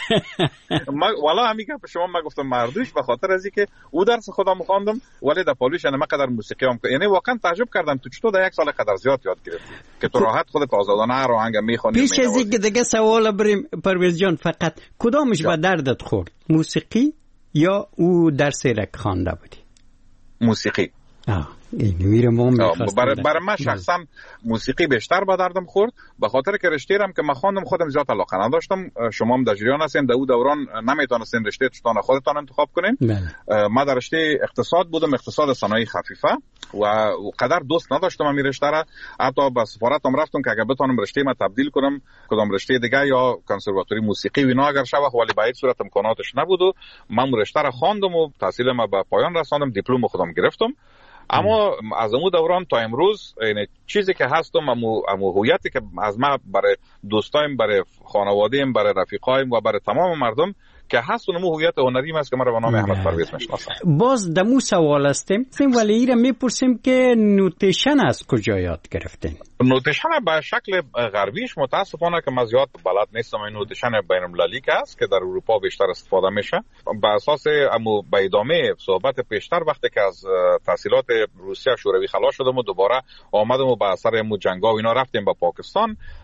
والا همین که شما ما گفتم مردوش به خاطر از اینکه او درس خودم خواندم ولی در پالوش نه قدر موسیقی هم یعنی واقعا تعجب کردم تو چطور در 1 سال قدر زیاد یاد گرفتی که تو راحت خودت آزادانه هر آهنگ میخونی. پیش از اینکه دیگه سوال بریم پرویز جان فقط کدامش به دردت خورد؟ موسیقی یا او درس رک خوانده بودی؟ موسیقی. برای من شخصا موسیقی بیشتر به دردم خورد به خاطر که رشته رم که من خواندم خودم زیاد علاقه نداشتم. شما هم در جریان هستین در اون دوران نمیتونستین رشته چطور خودتان انتخاب کنین. من در رشته اقتصاد بودم، اقتصاد صنایع خفیفه و قدر دوست نداشتم همین رشته را. حتی به سفارتم رفتم که اگه بتونم رشته ما تبدیل کنم کدام رشته دیگه یا کنسرواتوری موسیقی و اینا اگر شوه ولی به هیچ صورت امکاناتش نبود و من رشته را خواندم و تحصیل ما به پایان رساندم، دیپلم خودم گرفتم. اما از اون دوران تا امروز این چیزی که هستم امو هویتی که از ما برای دوستایم برای خانواده‌ام برای رفیقایم و برای تمام مردم که هست اونمو هویت هنریم است که ما رو به نام احمد پرویز میشناسن. باز دمو سوال هستیم ولی ایره میپرسیم که نوتیشن از کجا یاد گرفتین؟ نوتیشن به شکل غربیش متاسفانه که من زیاد بلد نیستم. این نوتیشن بین المللی که است که در اروپا بیشتر استفاده میشه. به اساس امو به ادامه صحبت پیشتر وقتی که از تحصیلات روسیه شوروی خلاص شدم و دوباره آمدم و به اثر امو جنگا و اینا رفتیم به پاکستان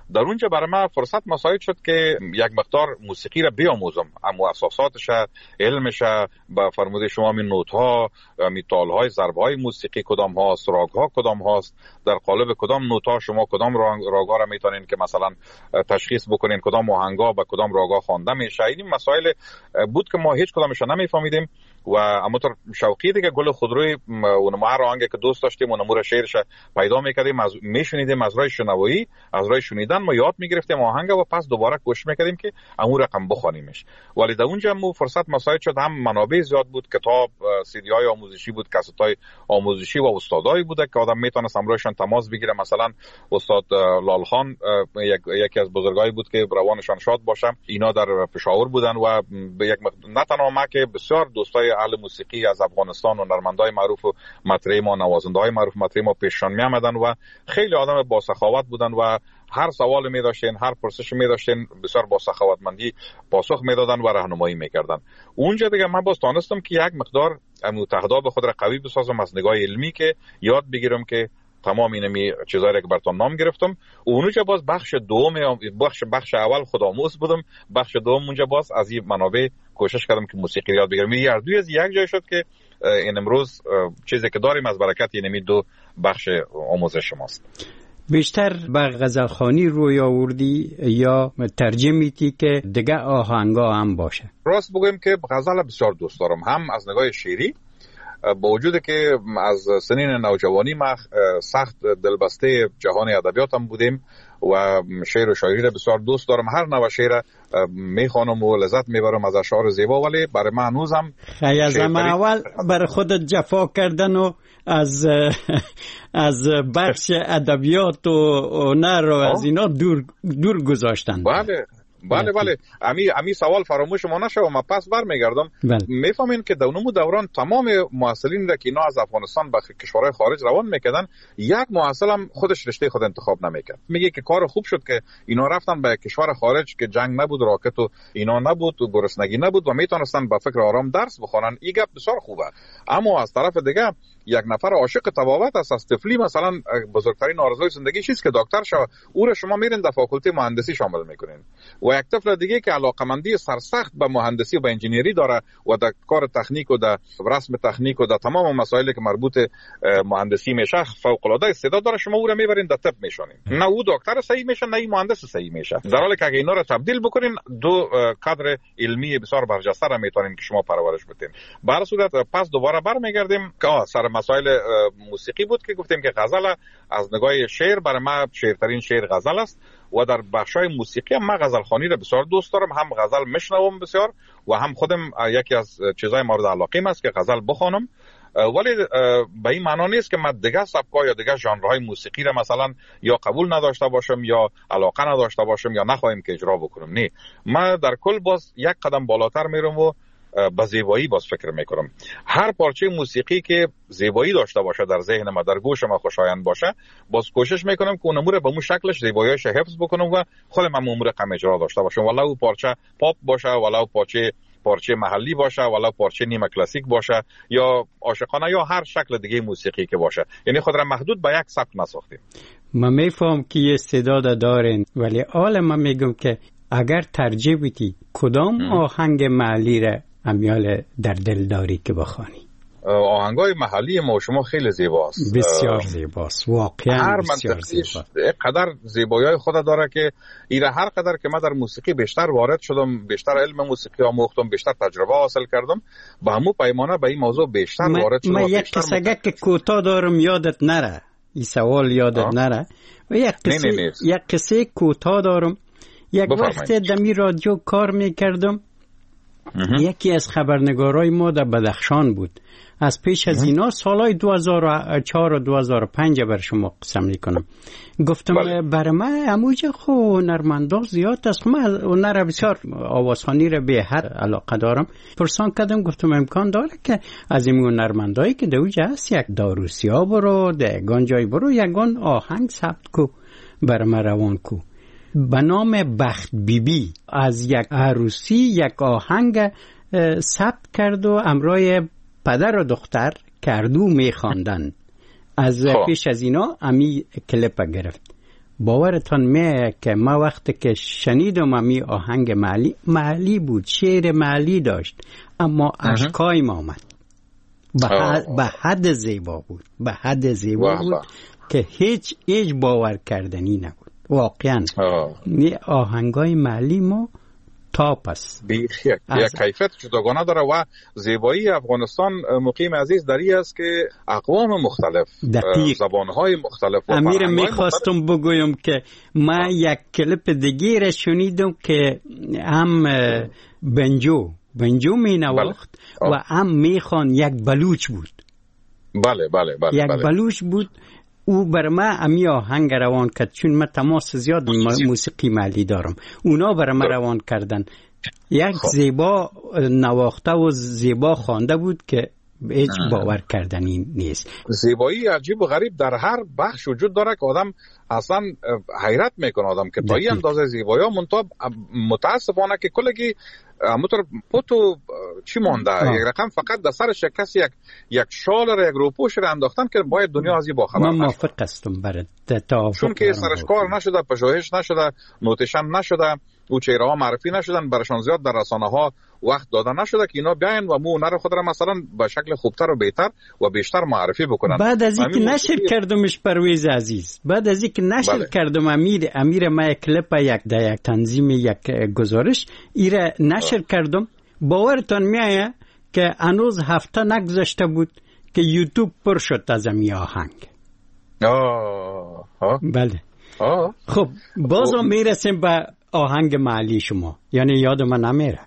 در اونجا برای من فرصت مساعد شد که یک مقدار موسیقی را بیاموزم، اما اساساتش، علمش، با فرموده شما می نوت ها، می تال های، ضربه های موسیقی کدام هاست، راگ ها کدام هاست، در قالب کدام نوت ها شما کدام راگ ها را میتونین که مثلا تشخیص بکنین کدام آهنگ ها با کدام راگ ها خوانده میشه. این مسائل بود که ما هیچ کدامش نمیفهمیدیم و اما تر شوقی دیگه گل خودروی اون ما آهنگی که دوست داشتیم اون امور شعرش پیدا میکردیم، میشنیدیم، از راه شنوایی، از راه شنیدن ما یاد میگرفتیم آهنگ و پس دوباره گوش میکردیم که امور رقم بخونیمش. ولی در اونجا مو فرصت مساعد شد، هم منابع زیاد بود، کتاب، سی دی های آموزشی بود، کست های آموزشی و استادایی بود که آدم میتونه امروزشان تماس بگیره. مثلا استاد لال خان یکی از بزرگایی بود که روانشان شاد باشه، اینا در پشاور بودن و یک نه تنها ما که بسیار دوستای اهل موسیقی از افغانستان و هنرمندای معروف و مطرح ما، نوازنده های معروف مطرح ما پیششان می آمدن و خیلی آدم با سخاوت بودن و هر سوال می داشتین، هر پرسش می داشتین، بسیار با سخاوتمندی پاسخ می دادن و راهنمایی می کردن. اونجا دیگه من باز تونستم که یک مقدار متحداب خود را قوی بسازم از نگاه علمی، که یاد بگیرم که تمام اینمی چیزایی که براتون نام گرفتم. اونجا باز بخش دوم، بخش اول خودآموز بودم، بخش دوم اونجا باز از این منابع کوشش کردم که موسیقی یاد بگیرم. این هر دوی از یک جای شد که این امروز چیزی که داریم از برکت اینمی دو بخش آموزش ماست. بیشتر به غزلخوانی روی آوردی یا ترجمه‌ای که دیگه آهنگا هم باشه؟ راست بگویم که غزل بسیار دوست دارم، هم از نگاه شعری، با وجود که از سنین نوجوانی ما سخت دلبسته جهان ادبیاتم بودیم و شعر و شاعری را بسیار دوست دارم. هر نوع شعر میخوانم و لذت میبرم از اشعار زیبا، ولی برای من هنوزم خیلی اول برای خودت جفا کردن و از بخش ادبیات و هنر و از اینا دور گذاشتن. بله امی سوال فراموش ما نشه و ما پس برمیگردم. میفهمین که دونمو دوران تمام محصلین را که اینا از افغانستان به کشورهای خارج روان میکردن، یک محصل هم خودش رشته خود انتخاب نمیکرد. میگه که کار خوب شد که اینا رفتن به کشور خارج که جنگ نبود، راکت و اینا نبود و گرسنگی نبود و میتونستن با فکر آرام درس بخونن. این گپ بسیار خوبه. اما از طرف دیگه یک نفر عاشق طبابت است، از طفلی مثلا بزرگترین آرزوی زندگی چیست که دکتر شه، او را شما میرین در فاکولته مهندسی شامل میکنین. و یک طفل دیگه که علاقمندی سرسخت به مهندسی و به انجینیری داره و در کار تکنیک و در رسم تکنیک و در تمام مسائلی که مربوط مهندسی میشه فوق العاده استعداد داره، شما او را میبرین در طب میشونین. نه او دکتر صحیح میشه نه این مهندس صحیح میشه، در حالی که اگه اینا را تبدیل بکنین دو کادر علمی بسیار برجسته را میتونین که شما پرورش بدین. به هر صورت پس دوباره برمیگردیم که سر مسائل موسیقی بود که گفتیم که غزل از نگاه شعر برای ما شعرترین شعر غزل است و در بخشای موسیقی هم من غزلخوانی را بسیار دوست دارم، هم غزل میشنوم بسیار و هم خودم یکی از چیزای مورد علاقه است که غزل بخوانم. ولی به این معنا نیست که من دیگه سبکا یا دیگه ژانرهای موسیقی را مثلا یا قبول نداشته باشم یا علاقه نداشته باشم یا نخواهیم که اجرا بکنم. نه، من در کل باز یک قدم بالاتر میرم و با زیبایی باز فکر میکنم. هر پارچه موسیقی که زیبایی داشته باشه در ذهن ما، در گوش ما خوشایند باشه، باز کوشش میکنم که اون امور به اون شکلش زیباییش حفظ بکنم و خودم هم امور کم اجرا داشته باشم، ولو پارچه پاپ باشه، ولو پارچه محلی باشه، ولو پارچه نیمه کلاسیک باشه یا عاشقانه یا هر شکل دیگه موسیقی که باشه. یعنی خود را محدود به یک سبک نساختیم. من میفهم که استعداد دارین، ولی حالا من میگم که اگر ترجیح بدی کدام آهنگ محلی را امیال در دل داری که بخوانی؟ آهنگای محلی ما شما خیلی زیباست، بسیار زیباست، واقعا بسیار زیباست. قدر زیبایی خود داره که ایره هر قدر که من در موسیقی بیشتر وارد شدم، بیشتر علم موسیقی آموختم، بیشتر تجربه حاصل کردم، با همون پیمانه به این موضوع بیشتر وارد شدم. من یک قصه که کوتاه دارم یادت نره، این سوال یادت نره، و یک قصه کوتاه دارم. یک وقت دمی رادیو کار میکردم، یکی از خبرنگارای ما در بدخشان بود. از پیش از اینا سالهای 2004 و 2005 بر شما قسم میکنم. گفتم برای من اموجه خو هنرمندا زیاد است، من هنر بسیار آوازخوانی را به هر علاقه دارم. پرسان کردم، گفتم امکان داره که از این هنرمندایی که دوجه هست یک داروسیا برو، دگان جای برو یگان آهنگ ثبت کو برای من روان کو به نام بخت بیبی. از یک عروسی یک آهنگ ثبت کرد و امرای پدر و دختر کردو میخواندن. از پیش از اینا امی کلیپ گرفت باورتان میه که ما وقتی که شنیدم امی آهنگ محلی بود، شعر محلی داشت، اما اشکای ما آمد. به حد زیبا بود، به حد زیبا بود که هیچ باور کردنی نبود واقعا. آهنگای محلی ما تاپ است، یک کیفیت جداگانه داره و زیبایی افغانستان مقیم عزیز دری است که اقوام مختلف، زبانهای مختلف. امیر میخواستم بگویم که ما یک کلیپ دیگه را شنیدم که هم بنجو می نواخت و هم میخوان یک بلوچ بود. بله یک بلوچ بود. او بر ما امی آهنگ روان کرد، چون من تماس زیاد موسیقی محلی دارم، اونا بر ما روان کردن. یک زیبا نواخته و زیبا خوانده بود که هیچ باور کردنی نیست. زیبایی عجیب و غریب در هر بخش وجود داره که آدم اصلا حیرت میکنه آدم که تا این اندازه زیبایی ها متاسفانه که کلگی همونطور پوتو چی مانده، یک رقم فقط در سر شکست یک شال را یک روپوش را انداختن که باید دنیا از این باخبر نشه. من موافق هستم برای چون که سرش کار نشده، پژوهش نشده، نوتیشن نشده، او چهره ها معرفی نشدن، برشان زیاد در رسانه ها وقت داده نشده که اینا بیاین و مو هنر خود را مثلا به شکل خوبتر و بهتر و بیشتر معرفی بکنن. بعد از اینکه نشر کردمش پرویز عزیز، بعد از اینکه نشر کردم امیر ما کلیپ یک تنظیم یک گزارش ایره نشر کردم، باورتان میایه که هنوز هفته نگذشته بود که یوتیوب پر شد از این آهنگ. بله. خب بازم میرسیم به آهنگ محلی شما، یعنی یاد من نمیره.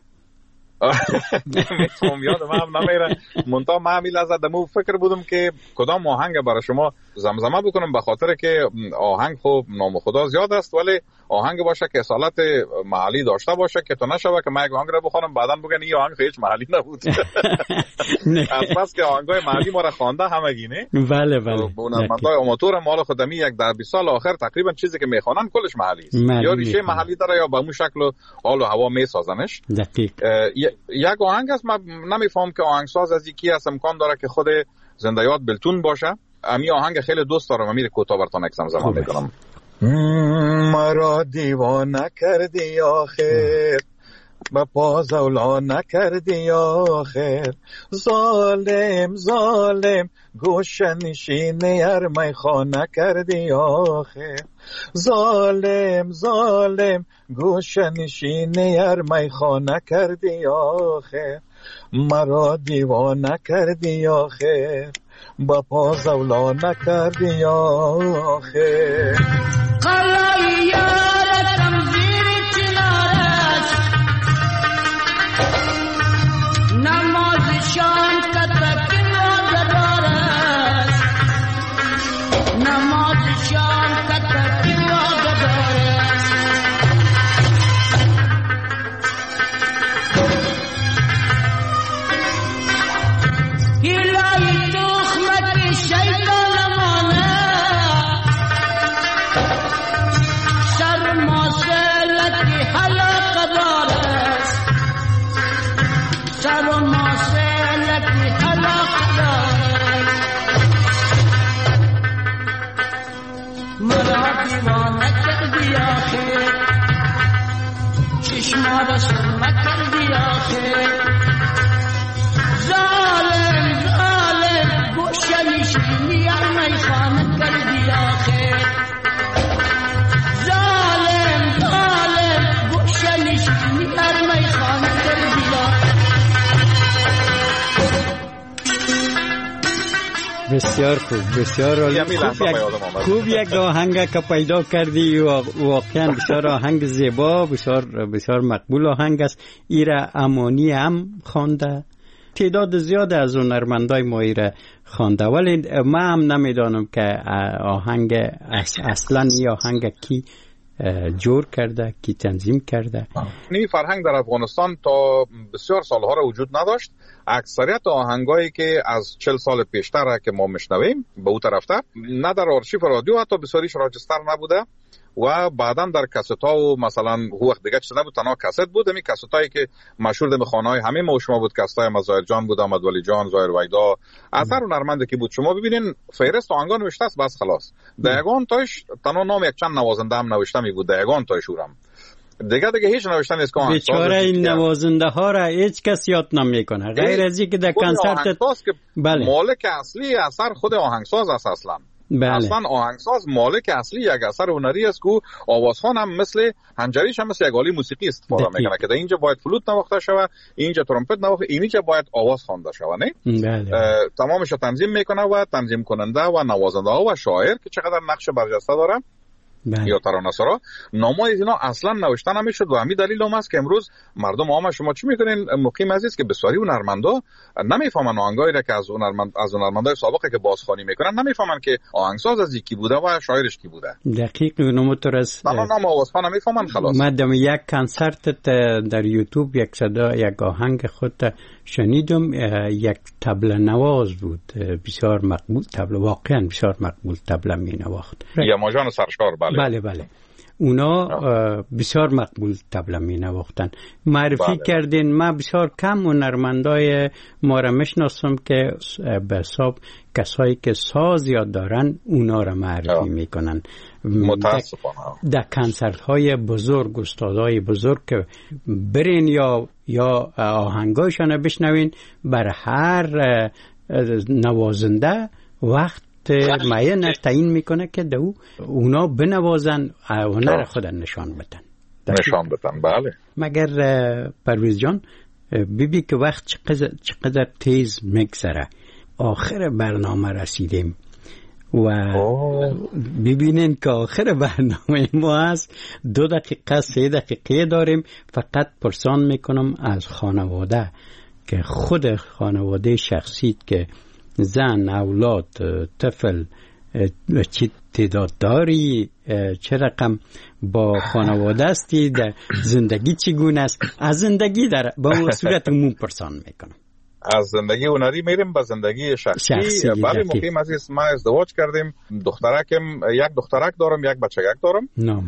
یاد من نمیره. منتها من همین لحظه دمو فکر بودم که کدام آهنگ برای شما زمزمه بکنم، به خاطر که آهنگ خوب نام خدا زیاد است، ولی آهنگ باشه که اصالت محلی داشته باشه که تو نشوه که من یک آهنگ را بخونم بعداً بگن این آهنگ هیچ محلی نبود. از بس که آهنگای محلی ما را خوانده همگی نه. بله. هنرمندای آماتور مال خودمی یک در 20 سال آخر تقریبا چیزی که میخوانن کلش محلی است، یا ریشه محلی داره یا به اون شکل و حال و هوا میسازنش. دقیق. یک آهنگ است، من نمیفهم که آهنگساز از یکی است، امکان داره که خود زنده یاد بلتون باشه. امی آهنگ خیلی دوست دارم، امیر کوتاه براتون یک زمزمه میکنم. مرا دیوانه کردی آخر، به پا زولا نکردی آخر، ظالم گوش نشین یار میخانه کردی آخر، ظالم گوش نشین یار میخانه کردی آخر، مرا دیوانه کردی آخر، با پا زولا نکردی آخر. قلای یارتم زیر چنارش، نماز شام کتک نادارش، نماز شام کتک نادارش. هلای تخمت شیطان مانه، سر ماسلتی حلق دارش، سر ماسلتی حلق دارش. مرا دیوانه کردی آخر، چشما را سرمه کردی آخر، ظالم گوشه نشینی یار میخانه کردی آخر، ظالم گوشه نشینی یار میخانه کردی آخر. بسیار خوب، بسیار خوب یک آهنگ که پیدا کردی و واقعا بسیار آهنگ زیبا، بسیار مقبول آهنگ است. ایره امانی هم خوانده، تعداد زیاد از هنرمندای ما ایره خوانده، ولی ما هم نمیدانم که آهنگ اصلا این آهنگ کی جور کرده، کی تنظیم کرده. این فرهنگ در افغانستان تا بسیار سالها را وجود نداشت. اکثریت آهنگایی که از 40 سال پیشتر که ما میشنویم به اون طرفته نه در آرشیو رادیو حتی بسیاریش راجستر نبوده و بعدا در کاست‌ها و مثلا وقت دیگه چیز نبود، تنها کاست بود. همین کاستایی که مشهور در خانه‌های همه ما و شما بود، کاستای مظاهر جان بود، احمد ولی جان، ظاهر ویدا، اثر هنرمند که بود. شما ببینین فهرست آهنگا نوشته است، بس خلاص. دایگان تاش تنها نام یک چند نوازنده هم نوشته می بود، دایگان تاش اورم دیگه هیچ نوشتن نیست که بیچاره این نوازنده ها را هیچ کس یاد نمیکنه، غیر از اینکه در کنسرت بله مالک اصلی اثر خود آهنگساز است اصلا. بله. اصلا آهنگساز مالک اصلی یک اثر هنری است که آوازخوان هم مثل حنجریش هم مثل یک آله موسیقی استفاده میکنه که در اینجا باید فلوت نواخته شود، اینجا ترومپت نواخته، اینجا باید آواز خوانده شود، نه؟ بله. تمامش تنظیم میکنه و تنظیم کننده و نوازنده ها و شاعر که چقدر نقش برجسته داره. بله. یا ترانه‌سرا نامای اینا اصلا نوشته نمیشد و همین دلیل هم است که امروز مردم عام شما چی میکنین مقیم عزیز که بسیاری هنرمندا نمیفهمن آهنگایی را که از هنرمندای سابقه که بازخوانی میکنن نمیفهمن که آهنگساز از کی بوده و شاعرش کی بوده. دقیق نموتر است. نام آوازخوان نمیفهمن خلاص. مدام یک کنسرت در یوتیوب یک صدا یک آهنگ خود شنیدم، یک طبله نواز بود بسیار مقبول، طبله واقعا بسیار مقبول طبله می نواخت. یا ماجان سرشار. بله اونا بسیار مقبول طبله می نواختن. معرفی کردین. من بسیار کم هنرمندای ما را میشناسم که به حساب کسایی که ساز یاد دارن اونا را معرفی میکنن. متاسفانه در کنسرت های بزرگ استادای بزرگ که برین یا آهنگایشان بشنوین، بر هر نوازنده وقت معین تعیین میکنه که اونا بنوازن هنر خود نشان بدن. بله. مگر پرویز جان ببین که وقت چقدر تیز میگذره، آخر برنامه رسیدیم و ببینین که آخر برنامه ما هست 2 دقیقه 3 دقیقه داریم. فقط پرسان میکنم از خانواده که خود خانواده شخصی که زن، اولاد، طفل چی تعداد داری، چه رقم با خانواده استی، در زندگی چگونه است، از زندگی در با صورت عموم پرسان میکنم. از زندگی هنری میریم به زندگی شخصی. بله مقیم عزیز، ما ازدواج کردیم. یک دخترک دارم، یک بچگک دارم.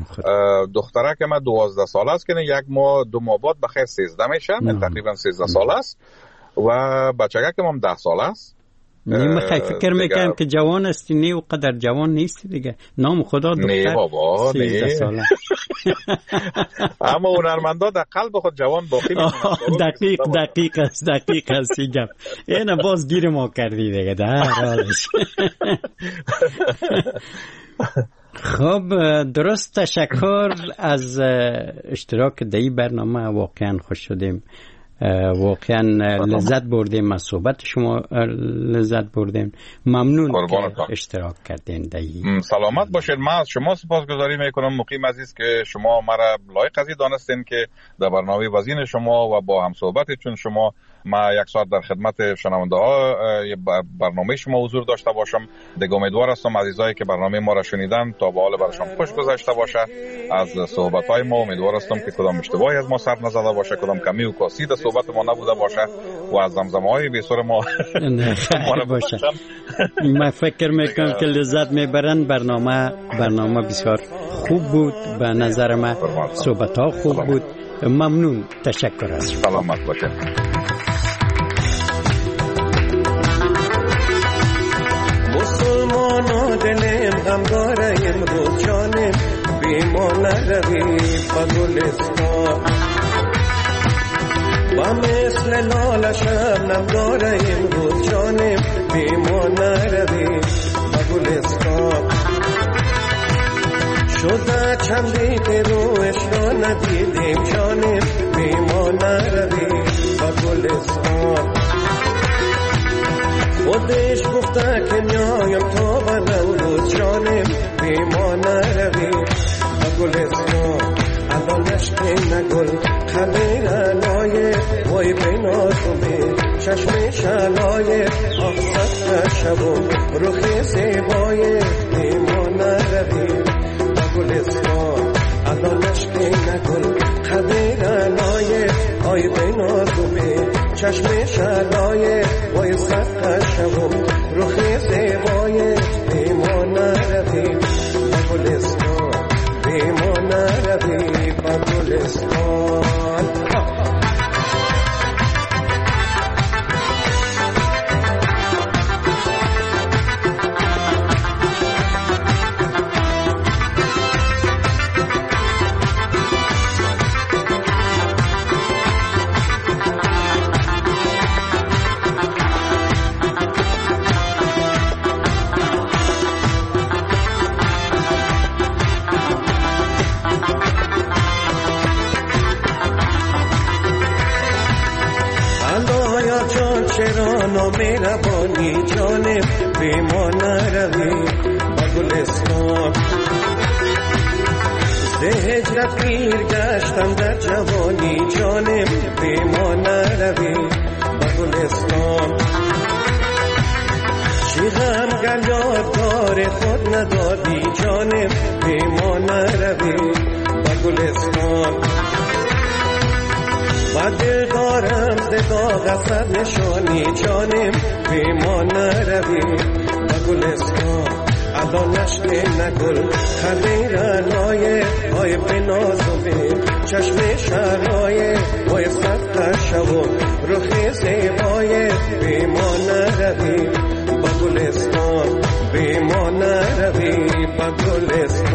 دخترکم 12 ساله است که 2 ماه بعد بخیر 13 میشه، تقریبا 13 ساله است و بچگکم هم 10 ساله است. نیم فکر میکنم که جوان استی، نه اونقدر جوان نیستی دیگه. نام خدا دختر. نه بابا، 13 ساله. اما هنرمندا در قلب خود جوان باقی میمونن. دقیق است گپ. اینا باز گیر ما کردی دیگه در حالش. خب درست، تشکر از اشتراک در این برنامه. واقعا خوش شدیم، واقعا لذت بردیم، از صحبت شما لذت بردیم. ممنون که اشتراک کردین دایی. سلامت باشید. من از شما سپاسگزاری میکنم مقیم عزیز که شما مرا لایق از این دانستین که در برنامه وزین شما و با هم صحبتتون شما ما 1 ساعت در خدمت شنونده ها برنامه شما حضور داشته باشم. دیگه امیدوار هستم عزیزایی که برنامه ما را شنیدن تا به حال برشان خوش گذشته باشه. از صحبت های ما امیدوار هستم که کدام اشتباهی از ما سر نزده باشه، کدام کمی و کاسی در صحبت ما نبوده باشه و از زمزمه های بیسور ما باشه. من فکر میکنم که لذت میبرن. برنامه بسیار خوب بود به نظر من، صحبت ها خوب بود. ممنون، تشکر از شما. سلامت باشه. مسلمانا دلم غمگاره امروز جانم بیمان روی بگلستان و مثل لاله شبنم داره امروز جانم بیمان روی بگلستان شده چندی که روش را ندیدیم جانم بیمان روی بگلستان خودش گفته که میایم تا به نوروز جانم بیمانه روی به گلستان الانش که نگل خمیر علایه وای بیناتومه چشم شلایه آخصت شبو روخی زیبایه بیمانه روی به گلستان الانش که نگل خمیر علایه وای بیناتومه چشم شلایه وای سقه شبو روخی زیبایه بیمانه روی به گلستان مهربانی جانم بی ما نروی با گلستان. ز هجرت پیر گشتم در جوانی جانم بی ما نروی با گلستان. چی غم گر یادگار خود ندادی جانم بی ما نروی با گلستان. و دل دارم ز داغ اثر نشانی جانم بی ما نروی با گلستان. الان نشته نگل خنده رنای های به نازوه چشم شرای های سخت شو رخ زیبای بی ما نروی با گلستان. بی ما نروی با گلستان.